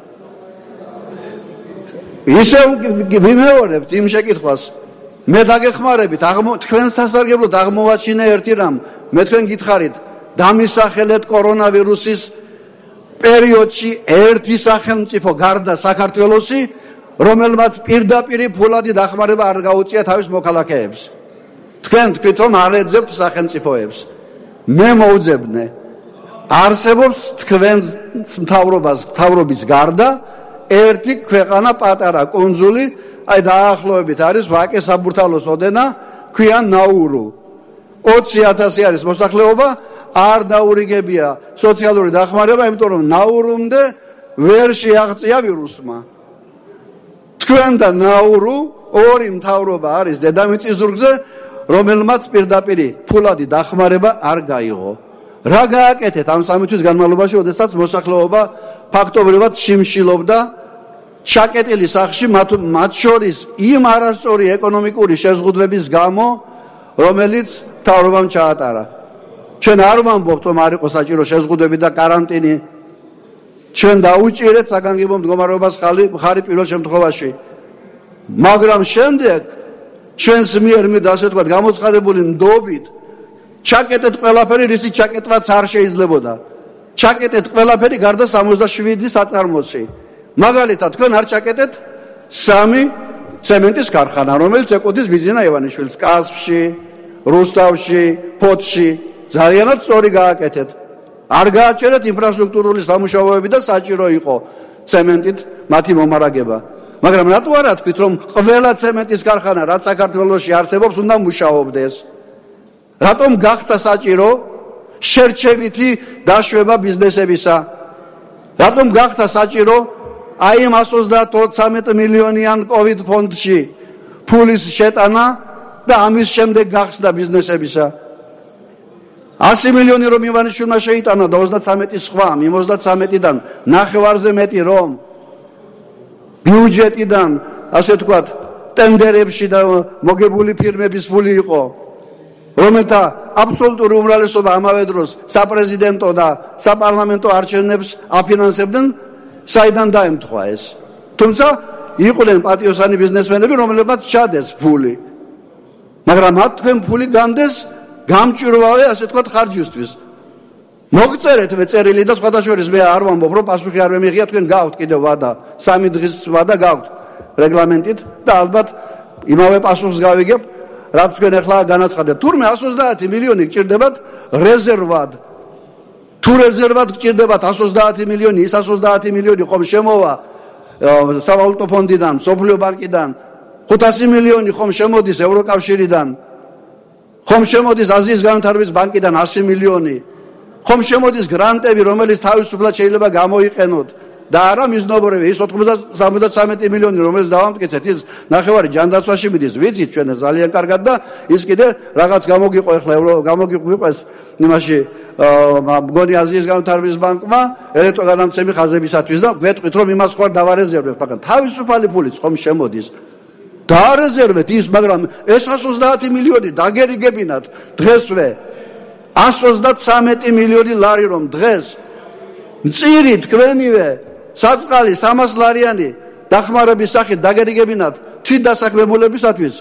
ისე ვიმეორებთ იმ შეკითხვას, მე დაგეხმარებით, თქვენ სასარგებლოდ აღმოვაჩინე ერთი რამ, მე თქვენ გითხარით, დამისახელეთ კორონავირუსის პერიოდში ერთი სახელმწიფო გარდა საქართველოსი, რომელმაც პირდაპირი ფულადი დახმარება არ გაუწია თავის მოქალაქეებს. თქვენ თქვით, რომ არ ეძებთ სახელმწიფოებს. მე მოვძებნე. არსებობს თქვენ მთავრობის გარდა ერთი ქვეყანა პატარა კუნძული, აი დაახლოებით არის ვაკე საბურთალოს ოდენა, ქვია ნაურუ. 20,000 არის მოსახლეობა, არ დაურიგებია სოციალური დახმარება, იმიტომ რომ ნაურუმდე ვერ შეაღწია ვირუსმა. თქვენ და ნაურუ ორი მთავრობა არის დედამიწის ზურგზე, რომელმაც პირდაპირი ფულადი დახმარება არ გაიღო. რა გააკეთეთ ამ 3 თვის განმავლობაში, როდესაც მოსახლეობა ფაქტობრივად შიმშილობდა ჩაკეტილი სახში, მათ შორის იმ არასწორი ეკონომიკური შეზღუდვების გამო, რომელიც მთავრობამ ჩაატარა. ჩვენ არ ვამბობთ, რომ არ იყოს საჭირო შეზღუდვები და კარანტინი. ჩვენ დაუჭირეთ საგანგებო მდგომარეობას ხარი პირველ შემთხვევაში. მაგრამ შემდეგ ჩვენს მიერ ასე თქვა გამოცხადებული ნდობით ჩაკეტეთ ყველაფერი, რისიც ჩაკეტვაც არ შეიძლებოდა. ჩაკეტეთ ყველაფერი გარდა 67 საწარმოში. მაგალითად, თქვენ არ ჩაკეტეთ 3 ცემენტის ქარხანა, რომელიც ეკუთვნის ბიძინა ივანიშვილს კასპში, რუსთავში, ფოთში. ძალიანად სწორი გააკეთეთ. არ გააჩერეთ ინფრასტრუქტურული სამუშაოები და საჭირო იყო ცემენტით მათი მომარაგება. მაგრამ რატო არა თქვით, რომ ყველა ცემენტის ქარხანა, რაც საქართველოში არსებობს, უნდა მუშაობდეს? რატომ გახდა საჭირო შერჩევითი დაშვება ბიზნესებისა? რატომ გახდა საჭირო აი ამ 133 მილიონიან COVID ფონდში ფულის შეტანა და ამის შემდეგ გახსნა ბიზნესებისა? 100 მილიონი რომ ივანიშვილმა შეიტანა და 33 სხვა, 33-დან ნახევარზე მეტი რომ ბიუჯეტიდან, ასე ვთქვათ, ტენდერებში და მოგებული ფირმების ფული იყო, რომელთა აბსოლუტური უმრავლესობა ამავე დროს საპრეზიდენტო და საპარლამენტო არჩევნებს აფინანსებდნენ, საიდან დაემთხვა ეს? თუმცა იყვნენ პატიოსანი ბიზნესმენები, რომლებმაც ჩადეს ფული. მაგრამ მათ თქვენ ფული განდეს გამჭვირვალე, ასე ვთქვათ, ხარჯისთვის. მოგწერეთ მე წერილი და სხვადასხვა მე არ ვამბობ, რომ პასუხი არ მემიღია, თქვენ გაქვთ კიდევ ვადა, 3 დღის ვადა გაქვთ რეგლამენტით და ალბათ იმავე პასუხს გავიგებ, რაც თქვენ ახლა განაცხადეთ. თურმე 130 მილიონი გჭირდებათ რეზერვად. თუ რეზერვად გჭირდებათ 130 მილიონი, ის 130 მილიონი ხომ შემოვა სავალუტო ფონდიდან, სოფლიო ბანკიდან, 500 მილიონი ხომ შემოდის ევროკავშირიდან, ხომ შემოდის აზიის განვითარების ბანკიდან 100 მილიონი, ხომ შემოდის გრანტები, რომელიც თავისუფლად შეიძლება გამოიყენოთ და არა მიზნობრები, ის 73 მილიონი, რომელიც დავამტკიცეთ, ის ნახევარი ჯანდაცვაში მიდის, ვიცით ჩვენ ძალიან კარგად და ის კიდე რაღაც გამოგიყო ახლა გამოგიყვეს იმაში მგონი აზიის განვითარების ბანკმა ელექტროგანამცემი ხაზებისათვის და გვეტყვით, რომ იმას ხوار დავარეზერვებთ, მაგრამ თავისუფალი ფულიც ხომ შემოდის. დაარეზერვეთ ის, მაგრამ ეს 130 მილიონი დაგერიგებინათ დღესვე 133 მილიონი ლარი რომ დღეს მწირი თქვენივე საწყალი 300 ლარიანი დახმარების სახით დაგერიგებინათ თვითდასაქმებულებისათვის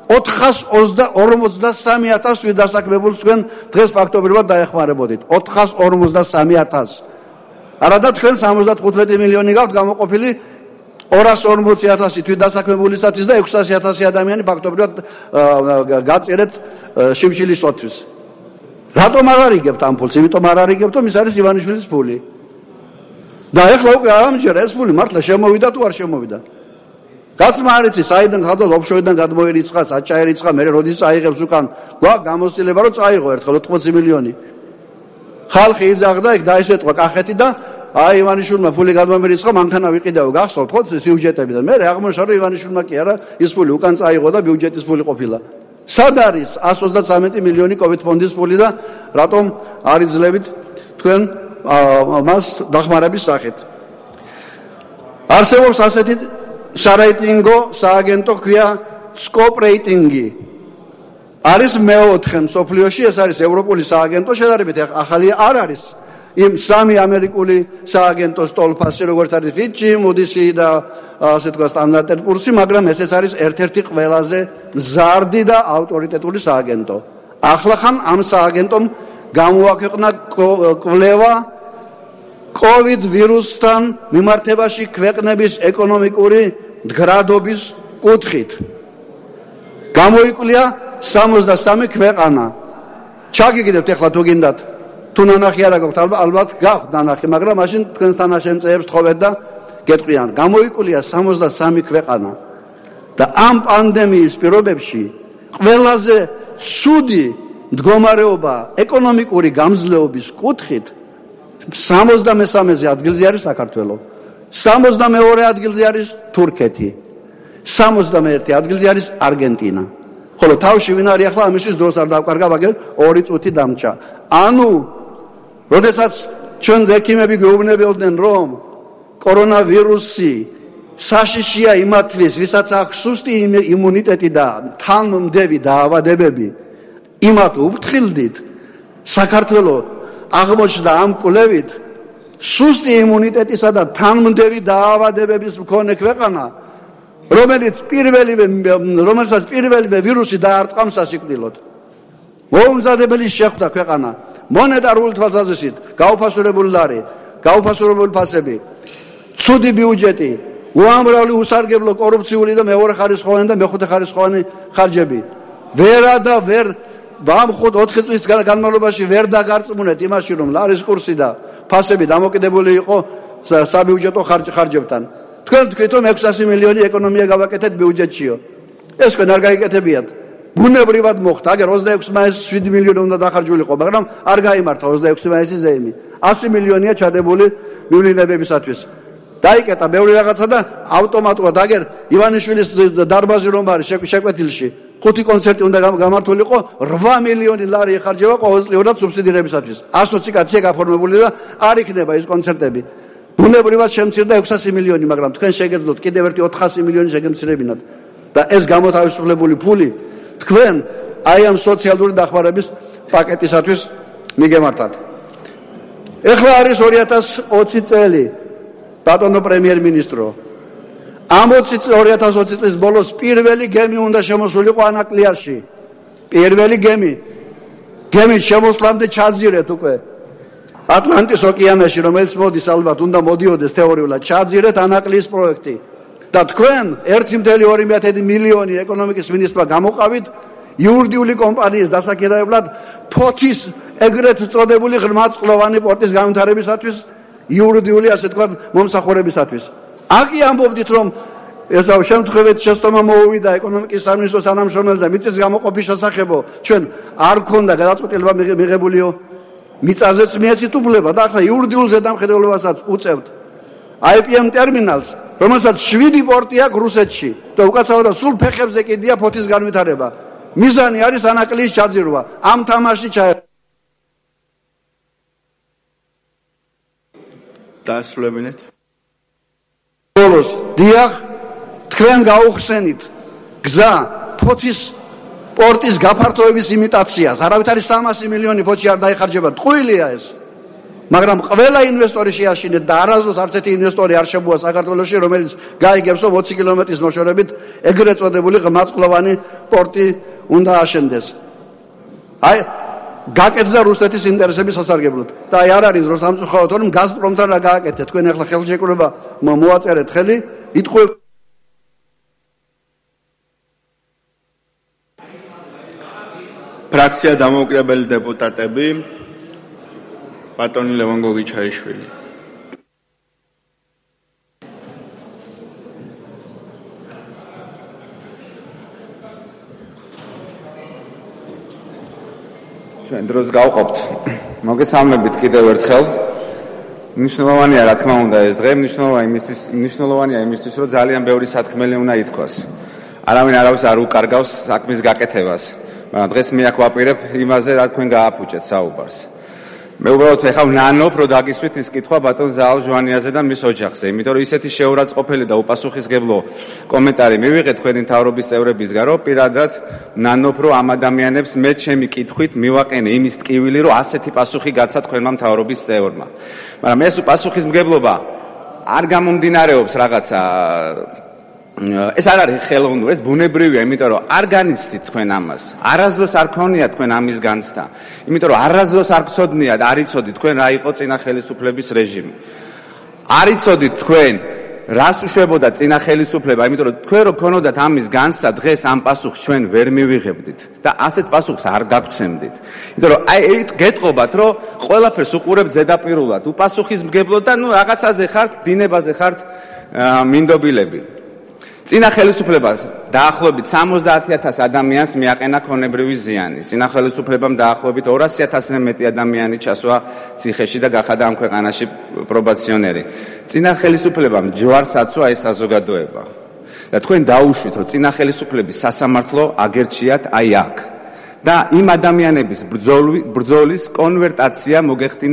453,000 თვითდასაქმებულს თქვენ დღეს ფაქტობრივად დაეხმარებოდით 453,000. არადა თქვენ 75 მილიონი გაქვთ გამოყოფილი 240,000 თვითდასაქმებულისათვის და 600,000 ადამიანი ფაქტობრივად გაწერეთ შიმშილისათვის. რატომ არ არიგებთ ამ ფულს? იმიტომ არ არიგებთ, რომ ის არის ივანიშვილის ფული. და ეხლა უკვე ამჯერა ეს ფული მართლა შემოვიდა თუ არ შემოვიდა? კაცმა არ იცის, საიდან ხალხო ოფშორიდან გადმოერიცხა, საჭაერიცხა, მე როდის აიღებს უკან, გვაქვს გამოცდილება რომ წაიღო ერთხელ 80 მილიონი. ხალხი იძახდა, იქ დაისვეტყვა კახეთი და აი ივანიშვილმა ფული გადმომერიცხა, მანქანა ვიყიდაო, გახსოვთ ხო სიუჟეტები და მე აღმოჩნდა რომ ივანიშვილმა კი არა, ის ფული უკან წაიღო და ბიუჯეტის ფული ყოფილა. სად არის 133 მილიონი COVID ფონდის ფული და რატომ არ იძლევით თქვენ მას დახმარების სახით? არსებობს ასეთი სარეიტინგო სააგენტო ქვია Scope Rating-ი. არის მეოთხე მსოფლიოში, ეს არის ევროპული სააგენტო, შედარებით ახალი არ არის. იმ 3 ამერიკული სააგენტოს ტოლფასი, როგორც არის Fitch, Moody's და ასე თქვა Standard & Poor's, მაგრამ ეს არის ერთ-ერთი ყველაზე მზარდი და ავტორიტეტული სააგენტო. ახლახან ამ სააგენტომ გამოაქვეყნა კვლევა COVID ვირუსთან მიმართებაში ქვეყნების ეკონომიკური მდგრადობის კუთხით. გამოიკვლია 63 ქვეყანა. ჩაგიგდებთ ახლა თუ გინდათ. თუ ნანახი არა გაქვთ, ალბათ გაქვთ ნანახი, მაგრამ მაშინ თქვენს თანაშემწეებს თხოვეთ და გეტყვიან. გამოიკვლია 63 ქვეყანა და ამ პანდემიის პირობებში ყველაზე ცუდი მდგომარეობა ეკონომიკური გამძლეობის კუთხით 73-ზე ადგილზე არის საქართველო. 62 ადგილზე არის თურქეთი. 61 ადგილზე არის არგენტინა. ხოლო თავში ვინ არის ახლა ამისთვის დროს არ დავკარგა, მაგრამ 2 წუთი დამჭა. ანუ როდესაც ჩვენ ექიმები გვეუბნებოდნენ, რომ კორონავირუსი საშიშია იმათთვის, ვისაც აქვს სუსტი იმუნიტეტი და თანმიმდევი დაავადებები, იმათ უფრთხილდით საქართველო აღმოჩნდა ამ კვლევით სუსტი იმუნიტეტისა და თანმიმდევი დაავადებების მქონე ქვეყანა, რომელსაც პირველივე ვირუსი დაარტყამს სასიკვდილოდ. მოუმზადებელი შეხვდა ქვეყანა მონეტარული თვალსაზრისით, გაუფასურებული ლარი, გაუფასურებული ფასები, ცუდი ბიუჯეტი, უამრავი უსარგებლო კორუფციული და მეორეხარისხოვანი და მეხუთეხარისხოვანი ხარჯები. ამ 4 წლის განმავლობაში ვერ დაგარწმუნეთ იმაში, რომ ლარის კურსი და ფასები დამოკიდებული იყო საბიუჯეტო ხარჯებთან. თქვენ თვითონ 600 მილიონი ეკონომია გავაკეთეთ ბიუჯეტშიო. ეს თქვენ არ გაიკეთებიათ. ბუნებრივად მოხდა, აგერ 26 მაისს 7 მილიონი უნდა დახარჯულიყო, მაგრამ არ გაიმართა 26 მაისის ზეიმი. 100 მილიონია ჩადებული მივლინებებისათვის. დაიკეტა ბევრი რაღაცა და ავტომატურად აგერ ივანიშვილის დარბაზი რომ არის შეკვეთილში 5 კონცერტი უნდა გამართულიყო, 8 მილიონი ლარი ეხარჯება ყოველწლიურად სუბსიდირებისათვის. 120 კაცია გაფორმებული და არ იქნება ის კონცერტები. ბუნებრივად შემცირდა 600 მილიონი, მაგრამ თქვენ შეგეძლოთ კიდევ ერთი 400 მილიონი შეგემცირებინათ და ეს გამოთავისუფლებული ფული თქვენ აი ამ სოციალური დახმარების პაკეტისათვის მიგემართათ. ეხლა არის 2020 წელი, ბატონო პრემიერ-მინისტრო. ამ 2020 წლის ბოლოს პირველი გემი უნდა შემოსულიყო ანაკლიარში. პირველი გემით შემოსვლამდე ჩაძირეთ უკვე ატლანტის ოკეანეში, რომელიც მოდის ალბათ უნდა მოდიოდეს თეორიულად, ჩაძირეთ ანაკლიის პროექტი. და თქვენ 1.2 მილიონი ეკონომიკის მინისტრმა გამოყავით იურიდიული კომპანიის დასაქირავებლად ფოთის ეგრეთ წოდებული ღრმაწყლოვანი პორტის განვითარებისათვის, იურიდიული ასე თქვა მომსახურებისათვის. აგი ამბობდით, რომ ეს შემთხვევით შეცდომა მოუვიდა ეკონომიკის სამინისტროს თანამშრომელს და მიწის გამოყოფის შესახებო ჩვენ არ ქონდა გადაწყვეტილება მიღებულიო. მიწაზეც მიეცით უფლება და ახლა იურიდიულ ზედამხედველობასაც უწევთ. IPM ტერმინალს, რომელსაც 7 პორტი აქვს რუსეთში და უკაცრავად სულ ფეხებზე კიდია ფოთის განვითარება. მიზანი არის ანაკლიის ჩაძირვა. ამ თამაში დაასრულებინეთ. ბოლოს დიახ, თქვენ გაუხსენით გზა ფოთის პორტის გაფართოების იმიტაციას. არავით არის 300 მილიონი ფოთში არ დაიხარჯება. ტყუილია ეს. მაგრამ ყველა ინვესტორი შეაშინეთ და არასდროს არც ერთი ინვესტორი არ შემოვა საქართველოში, რომელიც გაიგებსო 20 კილომეტრის მოშორებით ეგრეთ წოდებული ღრმაწყლოვანი პორტი უნდა აშენდეს. აი გაკეთდა რუსეთის ინტერესების სასარგებლოდ. და აი არ არის დრო სამწუხაროდ, რომ გაზპრომთან რა გააკეთეთ. თქვენ ახლა ხელშეკრულება მოაწერეთ ხელი, იტყვე ფრაქცია დამოუკიდებელი დეპუტატები, ბატონი ლევან გოგიჩაიშვილი. ჩვენ დროს გავყოფთ. მოგესალმებით კიდევ ერთხელ. მნიშვნელოვანია რა თქმა უნდა ეს დღე, მნიშვნელოვანია იმისთვის, რომ ძალიან ბევრი სათქმელი უნდა ითქვას. არავინ არავის არ უკარგავს საქმის გაკეთებას. მაგრამ დღეს მე აქ ვაპირებ იმაზე, რა თქვენ გააფუჭეთ საუბარს. მე უბრალოდ ეხავ ნანობ, რომ დაგისვით ის კითხვა ბატონ ზაალ ჟვანიაზე და მის ოჯახზე, იმიტომ რომ ისეთი შეურაცხყოფელი და უპასუხისმგებლო კომენტარი მივიღეთ თქვენი მთავრობის წევრებისგან, რომ პირადად ნანობ, რომ ამ ადამიანებს მე ჩემი კითხვით მივაყენე იმის ტკივილი, რომ ასეთი პასუხი გაცა თქვენმა მთავრობის წევრმა. მაგრამ ეს უპასუხისმგებლობა არ გამომდინარეობს რაღაცა ეს არ არის ხელოვნური, ეს ბუნებრივია, იმიტომ რომ არ განიცდით თქვენ ამას. არასდროს არ ქონიათ თქვენ ამის განცდა. იმიტომ რომ არასდროს არ გცოდნიათ, არ იცოდით თქვენ რა იყო წინა ხელისუფლების რეჟიმი. არ იცოდით თქვენ რას უშვებოდა წინა ხელისუფლება, იმიტომ რომ თქვენ რო ქონოდათ ამის განცდა, დღეს ამ პასუხს ჩვენ ვერ მივიღებდით და ასეთ პასუხს არ გაგცემდით. იმიტომ რომ აი გეტყობათ, რომ ყველაფერს უყურებთ ზედაპირულად, უპასუხისმგებლოდ და ნუ რაღაცაზე ხართ, დინებაზე ხართ მინდობილები. წინა ხელისუფლებას დაახლოებით 70,000 ადამიანს მიაყენა ქონებრივი ზიანი. წინა ხელისუფლებამ დაახლოებით 200,000-ზე მეტი ადამიანი ჩასვა ციხეში და გახადა ამ ქვეყანაში პრობაციონერი. წინა ხელისუფლებამ ჯვარს აცვა ეს საზოგადოება. და თქვენ დაუშვით, რომ წინა ხელისუფლების სასამართლო აგერჩიათ აი აქ. და იმ ადამიანების ბრძოლის კონვერტაცია მოგეხტინათ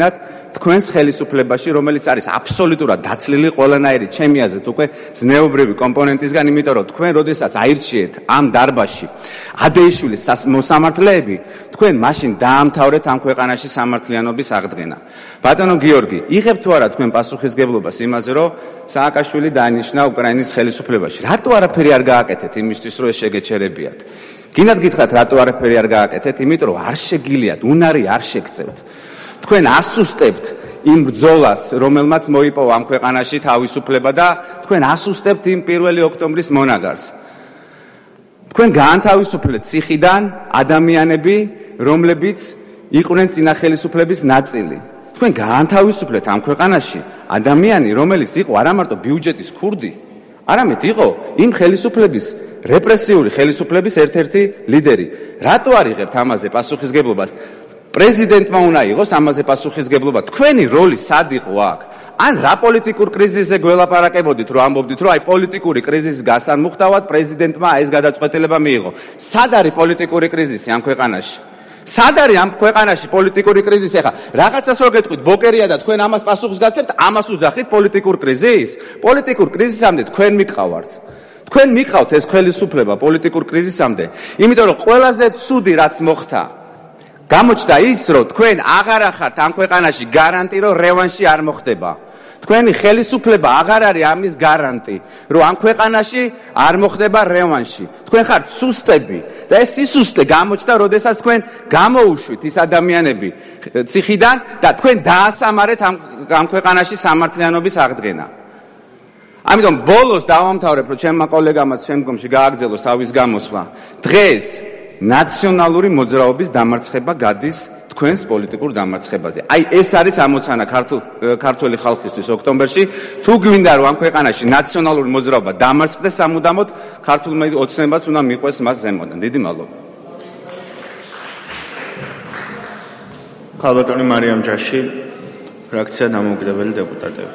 თქვენს ხელისუფლებაში, რომელიც არის აბსოლუტურად დაცლილი ყველანაირი ჩემი აზრით უკვე ზნეობრივი კომპონენტისგან, იმიტომ რომ თქვენ როდესაც აირჩიეთ ამ დარბაზში ადეიშვილის მოსამართლეები, თქვენ მაშინ დაამთავრეთ ამ ქვეყანაში სამართლიანობის აღდგენა. ბატონო გიორგი, იღებთ თუ არა თქვენ პასუხისგებლობას იმაზე, რომ სააკაშვილი დაინიშნა უკრაინის ხელისუფლებაში? რატო არაფერი არ გააკეთეთ იმისთვის, რომ ეს შეგეჩერებიათ? გინდათ გითხრათ, რატო არაფერი არ გააკეთეთ? იმიტომ რომ არ შეგილიათ, უნარი არ შეგწევთ. თქვენ ასუსტებთ იმ ბრძოლას, რომელმაც მოიპოვა ამ ქვეყანაში თავისუფლება და თქვენ ასუსტებთ იმ 1 ოქტომბრის მონაგარს. თქვენ გაანთავისუფლეთ ციხიდან ადამიანები, რომლებიც იყვნენ წინა ხელისუფლების ნაწილი. თქვენ გაანთავისუფლეთ ამ ქვეყანაში ადამიანი, რომელიც იყო არა მარტო ბიუჯეტის ქურდი, არამედ იყო იმ ხელისუფლების რეპრესიული ხელისუფლების ერთ-ერთი ლიდერი. რატო არ იღებთ ამაზე პასუხისგებლობას? პრეზიდენტმა უნდა იყოს ამაზე პასუხისგებლობა. თქვენი როლი სად იყო აქ? ან რა პოლიტიკურ კრიზისზე გველაპარაკებოდით, რომ ამბობდით, რომ აი პოლიტიკური კრიზისის გასანმუხტავად პრეზიდენტმა ეს გადაწყვეტილება მიიღო. სად არის პოლიტიკური კრიზისი ამ ქვეყანაში? სად არის ამ ქვეყანაში პოლიტიკური კრიზისი? ახლა რაღაცას რო გეტყვით, ბოკერია და თქვენ ამას პასუხს გაცემთ, ამას უძახით პოლიტიკურ კრიზისს? პოლიტიკურ კრიზისამდე თქვენ მიყავართ. თქვენ მიყავთ ეს ხელისუფლება პოლიტიკურ კრიზისამდე, იმიტომ რომ ყველაზე ცუდი რაც მოხდა, გამოჩნდა ის, რომ თქვენ აღარ ახართ ამ ქვეყანაში გარანტი, რომ რევანში არ მოხდება. თქვენი ხელისუფლება აღარ არის ამის გარანტი, რომ ამ ქვეყანაში არ მოხდება რევანში. თქვენ ხართ სუსტები და ეს სისუსტე გამოჩნდა, როდესაც თქვენ გამოუშვით ის ადამიანები ციხიდან და თქვენ დაასამარეთ ამ ქვეყანაში სამართლიანობის აღდგენა. ამიტომ ბოლოს დავამთავრებ, რომ ჩემმა კოლეგამაც შემდგომში გააგრძელოს თავის გამოსვლა. დღეს ნაციონალური მოძრაობის დამარცხება გადის თქვენს პოლიტიკურ დამარცხებაზე. აი ეს არის ამოცანა ქართული ხალხისთვის ოქტომბერში. თუ გვინდა რომ ამ ქვეყანაში ნაციონალური მოძრაობა დამარცხდეს სამუდამოდ, ქართულმა ოცნებაც უნდა მიყვეს მას ზემოდან. დიდი მადლობა. ხალბატონი მარიამ ჯაში, ფრაქცია დამოუკიდებელი დეპუტატები.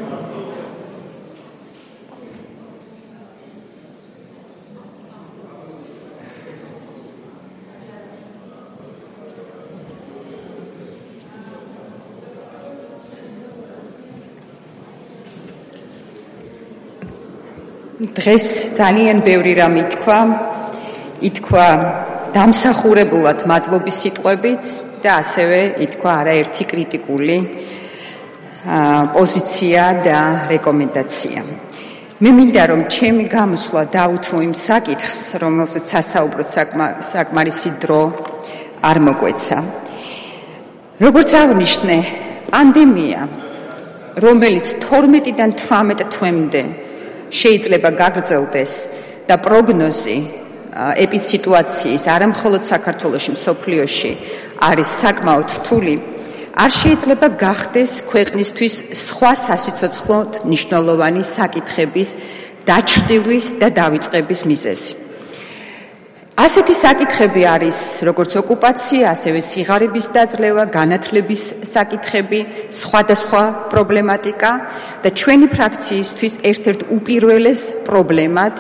დღეს ძალიან ბევრი რამ ითქვა დამსახურებულად მადლობის სიტყვებით და ასევე ითქვა არაერთი კრიტიკული პოზიცია და რეკომენდაცია. მე მინდა რომ ჩემი გამოსვლა დავუთმო იმ საკითხს, რომელზეც სასაუბროდ საკმარისი დრო არ მოგვეცა. როგორც აღნიშნე, პანდემია, რომელიც 12-დან 18 თვემდე შეიძლება გაგრძელდეს და პროგნოზი ეპიდსიტუაციის არამხოლოდ საქართველოში, მსოფლიოში არის საკმაოდ რთული, არ შეიძლება გახდეს ქვეყნისთვის სხვა სასიცოცხლოდ მნიშვნელოვანი საკითხების დაჩრდილვის და დავიწყების მიზეზი. ასეთი საკითხები არის როგორც ოკუპაცია, ასევე სიღარიბის დაძლევა, განათლების საკითხები, სხვადასხვა პრობლემატიკა და ჩვენი ფრაქციისთვის ერთ-ერთ უპირველეს პრობლემად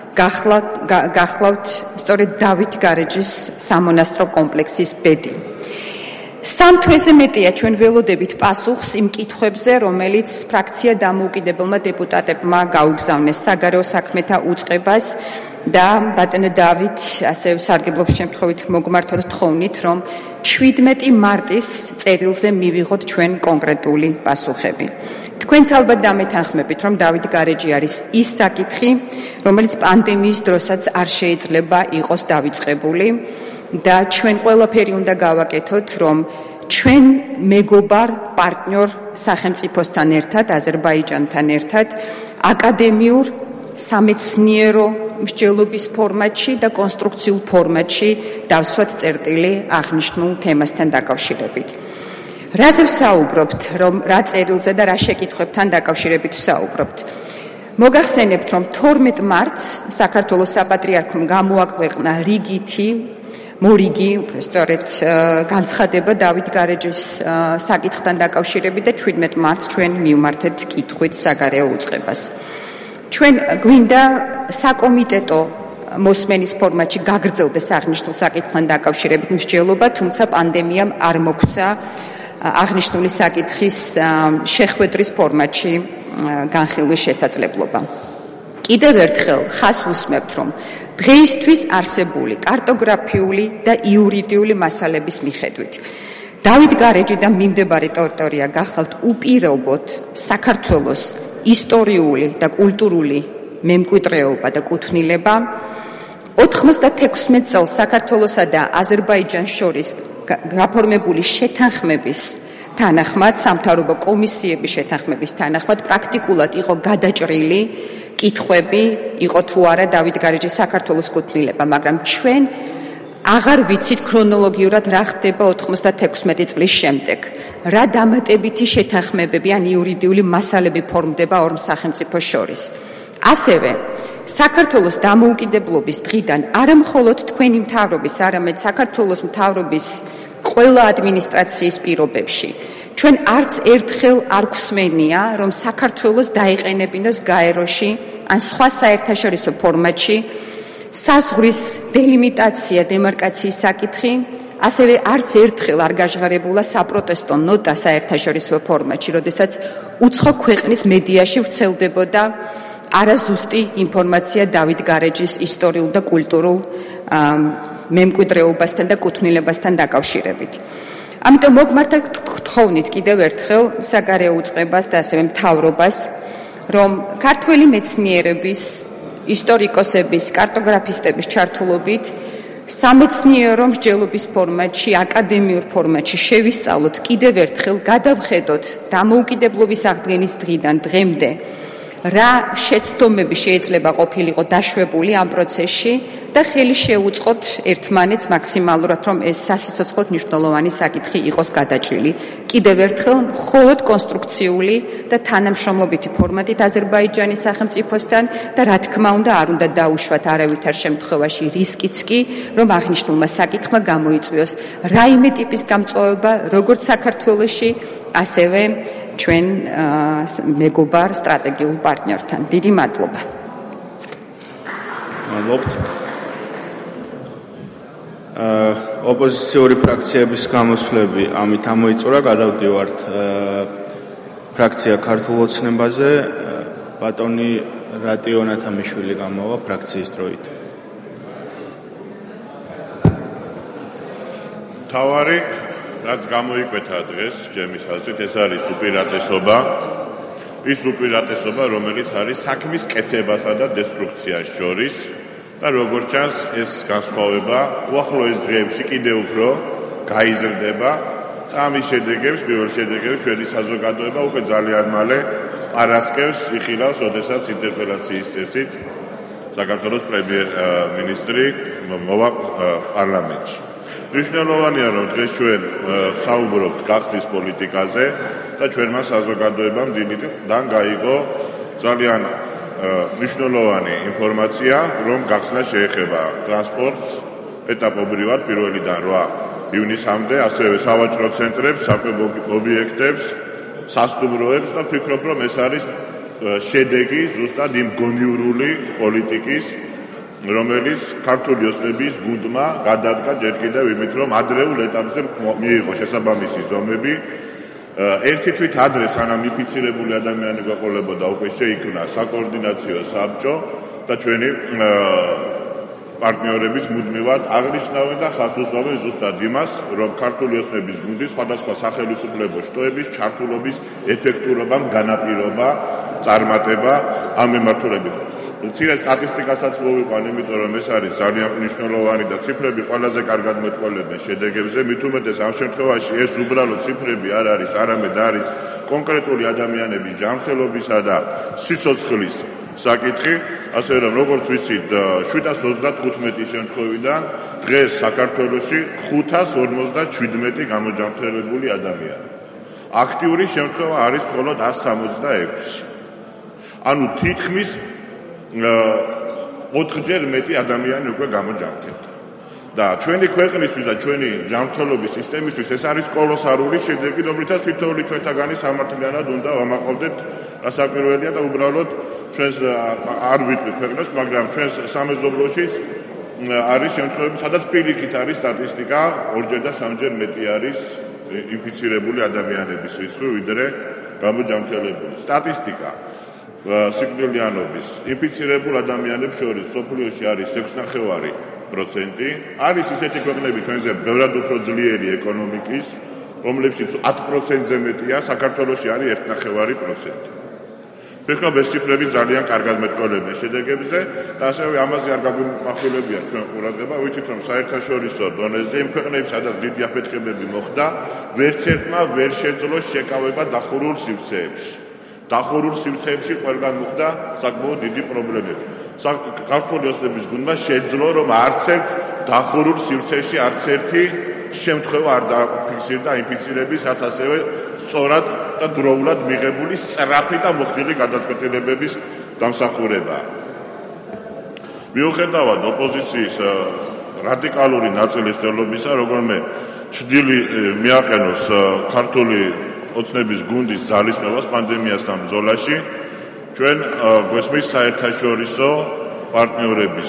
გახლავთ სწორედ დავით გარეჯის სამონასტრო კომპლექსის ბედი. სამ თვეზე მეტია ჩვენ ველოდებით პასუხს იმ კითხვებზე, რომელიც ფრაქცია დამოუკიდებელმა დეპუტატებმა გაუგზავნეს საგარეო საქმეთა უწყებას და ბატონო დავით ასევე სარგებლობს შემთხვევით მოგმართოთ თხოვნით, რომ 17 მარტის წერილზე მივიღოთ ჩვენ კონკრეტული პასუხები. თქვენც ალბათ დამეთანხმებით, რომ დავით გარეჯი არის ის საკითხი, რომელიც პანდემიის დროსაც არ შეიძლება იყოს დავიწყებული და ჩვენ ყველაფერი უნდა გავაკეთოთ, რომ ჩვენ მეგობარ პარტნიორ სახელმწიფოსთან ერთად, აზერბაიჯანთან ერთად, აკადემიურ სამეცნიერო მსჯელობის ფორმატში და კონსტრუქციულ ფორმატში დავსვათ წერტილი აღნიშნულ თემასთან დაკავშირებით. რაზე ვსაუბრობთ, რომ რა წერილზე და რა შეკითხვებთან დაკავშირებით ვსაუბრობთ? მოგახსენებთ, რომ 12 მარტს საქართველოს საპატრიარქომ გამოაქვეყნა მორიგი, სწორედ განცხადება დავით გარეჯის საკითხთან დაკავშირებით და 17 მარტს ჩვენ მივმართეთ კითხვით საგარეო უწყებას. ჩვენ გვინდა საკომიტეტო მოსმენის ფორმატში გაგრძელდეს აღნიშნულ საკითხთან დაკავშირებით მსჯელობა, თუმცა პანდემიამ არ მოგვცა აღნიშნული საკითხის შეხვედრის ფორმატში განხილვის შესაძლებლობა. კიდევ ერთხელ ხას ვუსმევთ, რომ დღეისთვის არსებული კარტოგრაფიული და იურიდიული მასალების მიხედვით დავით გარეჯი და მიმდებარე ტერიტორია გახლავთ უპირობოდ საქართველოს ისტორიული და კულტურული მემკვიდრეობა და კუთვნილება 96 წელს საქართველოსა და აზერბაიჯანს შორის გაფორმებული შეთანხმების თანახმად, სამთავრობო კომისიების შეთანხმების თანახმად პრაქტიკულად იყო გადაჭრილი კითხვები, იყო თუ არა დავით გარეჯის საქართველოს კუთვნილება, მაგრამ ჩვენ აღარ ვიცით ქრონოლოგიურად რა ხდება 96 წლის შემდეგ. რა დამატებითი შეთანხმებები ან იურიდიული მასალები ფორმდება ორ სახელმწიფოს შორის. ასევე საქართველოს დამოუკიდებლობის დღიდან არა მხოლოდ თქვენი მთავრობის, არამედ საქართველოს მთავრობის ყველა ადმინისტრაციის პირობებში ჩვენ არც ერთხელ არ გვსმენია, რომ საქართველოს დაეყენებინოს გაეროში ან სხვა საერთაშორისო ფორმატში საზღვრის დელიმიტაცია, დემარკაციის საკითხი, ასევე არც ერთხელ არ გაჟღერებულა საპროტესტო ნოტა საერთაშორისო ფორმატში, როდესაც უცხო ქვეყნის მედიაში ვრცელდებოდა არაზუსტი ინფორმაცია დავით გარეჯის ისტორიულ და კულტურულ მემკვიდრეობასთან და კუთვნილებასთან დაკავშირებით. ამიტომ მოგმართეთ გთხოვნით კიდევ ერთხელ საგარეო უწყებას და ასევე მთავრობას, რომ ქართველი მეცნიერების, ისტორიკოსების, კარტოგრაფისტების ჩართულობით სამეცნიერო მსჯელობის ფორმატში, აკადემიურ ფორმატში შევისწავლოთ კიდევ ერთხელ, გადავხედოთ დამოუკიდებლობის აღდგენის დღიდან დღემდე რა შეცდომები შეიძლება ყოფილიყო დაშვებული ამ პროცესში და ხელი შეუწყოთ ერთმანეთს მაქსიმალურად, რომ ეს სასიცოცხლოდ მნიშვნელოვანი საკითხი იყოს გადაჭრილი. კიდევ ერთხელ, მხოლოდ კონსტრუქციული და თანამშრომლობითი ფორმატით აზერბაიჯანის სახელმწიფოსთან და რა თქმა უნდა არ უნდა დაუშვათ არავითარ შემთხვევაში რისკიც კი, რომ აღნიშნულმა საკითხმა გამოიწვიოს რაიმე ტიპის გამწვავება როგორც საქართველოში, ასევე ჩვენ მეგობარ სტრატეგიულ პარტნიორთან. დიდი მადლობა. მადლობთ. ოპოზიციური ფრაქციების გამოსვლები ამით ამოიწურა, გადავდივართ ფრაქცია ქართულ ოცნებაზე, ბატონი რატიო ნათამიშვილი გამოვა ფრაქციის დროით. თავარი რაც გამოიკვეთა დღეს ჩემის აზრით ეს არის უპირატესობა, ის უპირატესობა, რომელიც არის საქმის კეთებასა და დესტრუქციას შორის და როგორც ჩანს ეს განსხვავება უახლოეს დღეებში კიდევ უფრო გაიზრდება და ამის შედეგებს, პირველ შედეგებს ჩვენი საზოგადოება უკვე ძალიან მალე პარასკევს იხილავს, როდესაც ინტერპელაციის წესით საქართველოს პრემიერ-მინისტრი მოვა პარლამენტში. მნიშვნელოვანია, რომ დღეს ჩვენ საუბრობთ გახსნის პოლიტიკაზე და ჩვენმა საზოგადოებამ დილიდან გაიგო ძალიან მნიშვნელოვანი ინფორმაცია, რომ გახსნა შეეხება ტრანსპორტს ეტაპობრივად 1-დან 8 ივნისამდე, ასევე სავაჭრო ცენტრებს, საკვებ ობიექტებს, სასტუმროებს და ვფიქრობ, რომ ეს არის შედეგი ზუსტად იმ გონიურული პოლიტიკის, რომელიც ქართული ოცნების გუნდმა გადადგა ჯერ კიდევ იმით, რომ ადრეულ ეტაპზე მიიღო შესაბამისი ზომები. ერთი თვით ადრე, სანამ ინფიცირებული ადამიანი გვეყოლებოდა, უკვე შეიქმნა საკოორდინაციო საბჭო და ჩვენი პარტნიორების მუდმივად აღნიშნავენ და ხაზს უსვამენ ზუსტად იმას, რომ ქართული ოცნების გუნდის სხვადასხვა სახელმწიფო შტოების ჩართულობის ეფექტურობამ განაპირობა წარმატება ამ მიმართულებით. მცირე სტატისტიკასაც მოვიყვან, იმიტომ რომ ეს არის ძალიან მნიშვნელოვანი და ციფრები ყველაზე კარგად მეტყველებენ შედეგებზე, მით უმეტეს ამ შემთხვევაში ეს უბრალოდ ციფრები არ არის, არამედ არის კონკრეტული ადამიანების ჯანმრთელობისა და სიცოცხლის საკითხი, ასე რომ როგორც ვიცით 735 შემთხვევიდან დღეს საქართველოში 557 გამოჯანმრთელებული ადამიანი. აქტიური შემთხვევა არის მხოლოდ 166. ანუ თითქმის 4-ჯერ მეტი ადამიანი უკვე გამოჯანმრთელდა. და ჩვენი ქვეყნისთვის და ჩვენი ჯანმრთელობის სისტემისთვის ეს არის კოლოსალური შედეგი, რომლითაც თითოეული ჩვენთაგანი სამართლიანად უნდა ვამაყობდეთ გასაკვირველია და უბრალოდ ჩვენს არ ვიტყვით ქვეყნებს, მაგრამ ჩვენს სამეზობლოშიც არის შემთხვევები, სადაც პირიქით არის სტატისტიკა 2-ჯერ და 3-ჯერ მეტი არის ინფიცირებული ადამიანების რიცხვი, ვიდრე გამოჯანმრთელებული. სტატისტიკა სიკვდილიანობის ინფიცირებულ ადამიანებს შორის სოფლიოში არის 6.5%. არის ისეთი ქვეყნები ჩვენზე ბევრად უფრო ძლიერი ეკონომიკის, რომლებშიც 10%-ზე მეტია, საქართველოში არის 1.5%. ფიქრობ ეს ციფრები ძალიან კარგად მეტყველებენ შედეგებზე და ასევე ამაზე არ გაგვიმახვილებია ჩვენ ყურადღება, ვიცით რომ საერთაშორისო დონეზე იმ ქვეყნებში, სადაც დიდი აფეთქებები მოხდა, ვერც ერთმა ვერ შეძლო შეკავება დახურულ სივრცეებში. დახურულ სივრცეებში ყველგან მოხდა საკმაოდ დიდი პრობლემები. ქართული ოცნების გუნდმა შეძლო რომ არც ერთ დახურულ სივრცეში არც ერთი შემთხვევა არ დაფიქსირდა ინფიცირების, რაც ასევე სწორად და დროულად მიღებული სწრაფი და მოხდილი გადაწყვეტილებების დამსახურებაა. მიუხედავად ოპოზიციის რადიკალური ნაწილის θέλობისა, როგორმე ჩრდილი მიაყენოს ქართული ოცნების გუნდის ძალისხმევას პანდემიასთან ბრძოლაში, ჩვენ გვესმის საერთაშორისო პარტნიორების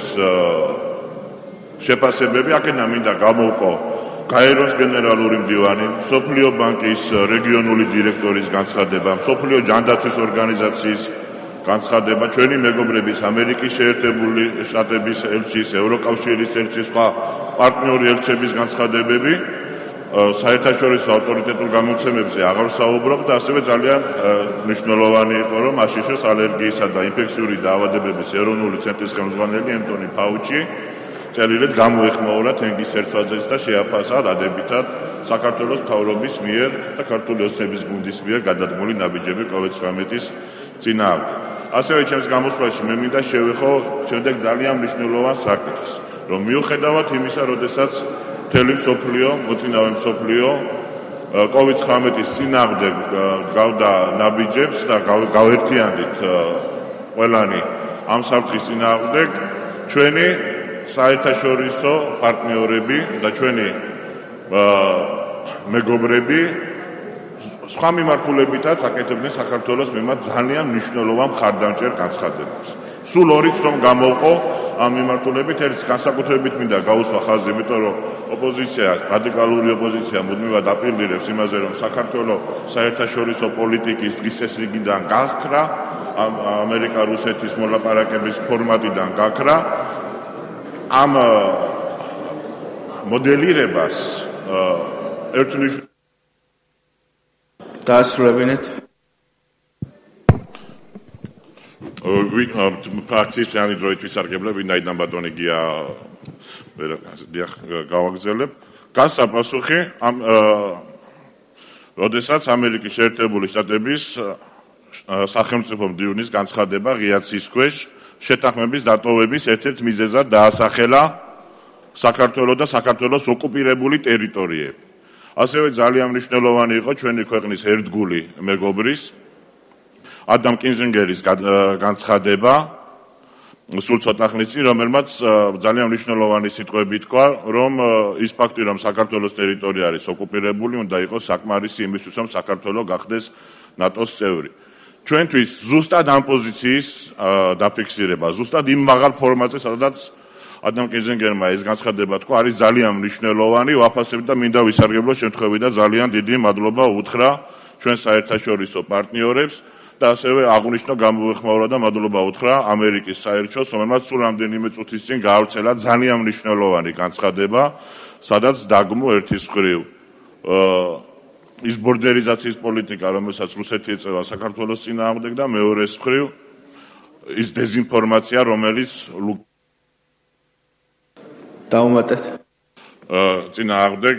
შეფასებები. აქედან მინდა გამოვყო გაეროს გენერალური მდივანი, მსოფლიო ბანკის რეგიონული დირექტორის განცხადება, მსოფლიო ჯანდაცვის ორგანიზაციის განცხადება, ჩვენი მეგობრების ამერიკის შეერთებული შტატების ელჩის, ევროკავშირის ელჩის, სხვა პარტნიორი ელჩების განცხადებები. საერთაშორისო ავტორიტეტულ გამოცემებზე აღარ ვსაუბრობ და ასევე ძალიან მნიშვნელოვანი იყო, რომ აშშ-ის ალერგიისა და ინფექციური დაავადებების ეროვნული ცენტრის ხელმძღვანელი ენტონი ფაუჩი წერილით გამოეხმაურა თენგის ერთვაძეს და შეაფასა დადებითად საქართველოს მთავრობის მიერ და ქართული ოცნების გუნდის მიერ გადადგმული ნაბიჯები COVID-19-ის წინააღმდეგ. ასევე ჩემს გამოსვლაში მე მინდა შევეხო შემდეგ ძალიან მნიშვნელოვან საკითხს, რომ მიუხედავად იმისა, როდესაც მთელი მსოფლიო, მოწინავე მსოფლიო COVID-19-ის წინააღმდეგ გავდა ნაბიჯებს და გავერთიანდით ყველანი ამ საფრთხის წინააღმდეგ, ჩვენი საერთაშორისო პარტნიორები და ჩვენი მეგობრები სხვა მიმართულებითაც აკეთებდნენ საქართველოს მიმართ ძალიან მნიშვნელოვან მხარდამჭერ განცხადებას. სულ ორიც რომ გამოვყო ამ მიმართულებით, ერთს განსაკუთრებით მინდა გაუსვა ხაზი, იმიტომ რომ ოპოზიცია, რადიკალური ოპოზიცია მუდმივად აპელირებს იმაზე, რომ საქართველოს საერთაშორისო პოლიტიკის დღესდღეობიდან გაქრა, ამერიკა-რუსეთის მოლაპარაკების ფორმატიდან გაქრა. ამ მოდელირებას ერთნიშნულად დაასრულებინეთ. პრაქტიკის ძალიან დროით ვისარგებლებ, ვინაიდან ბატონი გია გავაგზელებ. განსაპასუხი ამ როდესაც ამერიკის შეერთებული შტატების სახელმწიფო მდივნის განცხადება ღიაცის ქვეშ შეთანხმების დატოვების ერთ-ერთ მიზეზად დაასახელა საქართველოს და საქართველოს ოკუპირებული ტერიტორიები. ასევე ძალიან მნიშვნელოვანი იყო ჩვენი ქვეყნის ერთგული მეგობრის ადამ კინზინგერის განცხადება სულ ცოტა ხნის წინ, რომელმაც ძალიან მნიშვნელოვანი სიტყვები თქვა, რომ ის ფაქტი, რომ საქართველოს ტერიტორია არის ოკუპირებული, უნდა იყოს საკმარისი იმისთვის, რომ საქართველოს გახდეს ნატოს წევრი. ჩვენთვის ზუსტად ამ პოზიციის დაფიქსირება, ზუსტად იმ მაღალ ფორმატზე, სადაც ადამ კინზინგერმა ეს განცხადება თქვა, არის ძალიან მნიშვნელოვანი, ვაფასებ და მინდა ვისარგებლო შემთხვევიდან ძალიან დიდი მადლობა უთხრა ჩვენ საერთაშორისო პარტნიორებს და ასევე აღნიშნო გამოეხმაურა და მადლობა უთხრა ამერიკის საელჩოს, რომელმაც სულ რამდენიმე წუთის წინ გაავრცელა ძალიან მნიშვნელოვანი განცხადება, სადაც დაგმო ერთის მხრივ ის ბორდერიზაციის პოლიტიკა, რომელსაც რუსეთი ეწევა საქართველოს წინააღმდეგ და მეორეს მხრივ ის დეზინფორმაცია, რომელიც დაუმატეთ წინააღმდეგ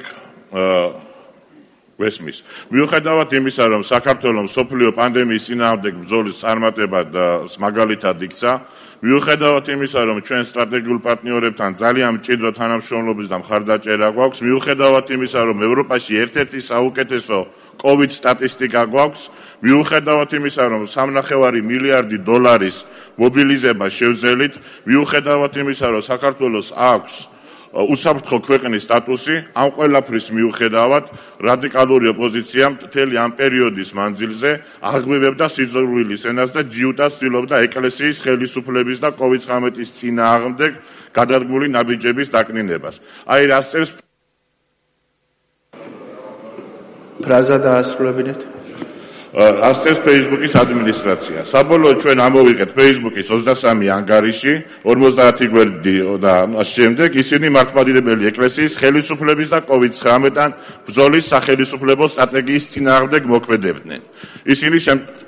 ვესმის. მიუხედავად იმისა, რომ საქართველოს მსოფლიო პანდემიის წინააღმდეგ ბრძოლის წარმატებად მაგალითად იქცა, მიუხედავად იმისა, რომ ჩვენ სტრატეგიულ პარტნიორებთან ძალიან მჭიდრო თანამშრომლობის და მხარდაჭერა გვაქვს, მიუხედავად იმისა, რომ ევროპაში ერთ-ერთი საუკეთესო COVID სტატისტიკა გვაქვს, მიუხედავად იმისა, რომ 3.5 მილიარდი დოლარის მობილიზება შევძელით, მიუხედავად იმისა, რომ საქართველოს აქვს უსაფრთხო ქვეყნის სტატუსი, ამ ყველაფრის მიუხედავად რადიკალური ოპოზიცია მთელი ამ პერიოდის მანძილზე აღვივებდა სიძულვილის ენას და ჯიუტას ცდილობდა ეკლესიის ხელისუფლების და COVID-19-ის წინააღმდეგ გადადგმული ნაბიჯების დაკნინებას. აი რას წერს ფრაზა დაასრულებინეთ. ასწევს Facebook-ის ადმინისტრაცია. საბოლოოდ ჩვენ ამოვიღეთ Facebook-ის 23 ანგარიში, 50 გვერდი და ამ შემდეგ ისინი მართლმადიდებელი ეკლესიის ხელისუფლების და COVID-19-თან ბრძოლის სახელისუფლებო სტრატეგიის წინააღმდეგ მოქმედებდნენ. ისინი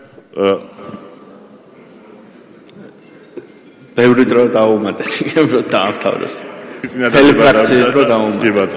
ბევრი დრო დაუმატეთ, დაამთავრეს. თელეფრაქციის დრო დაუმატეთ.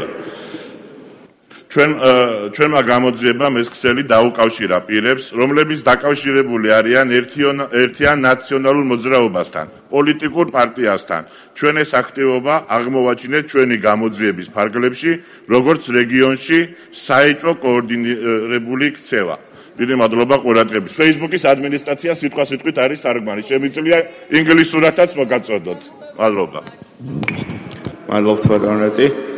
ჩვენმა გამოძიებამ ეს ქსელი დაუკავშირა პირებს, რომლებიც დაკავშირებული არიან ერთიან ნაციონალურ მოძრაობასთან, პოლიტიკურ პარტიასთან. ჩვენ ეს აქტივობა აღმოვაჩინეთ ჩვენი გამოძიების ფარგლებში, როგორც რეგიონში საეჭვო კოორდინირებული ქცევა. დიდი მადლობა ყურადღების. Facebook-ის ადმინისტრაცია სიტყვასიტყვით არის თარგმანი. შემიძლია ინგლისურათაც მოგაწოდოთ. მადლობა. მადლობთ ბატონო.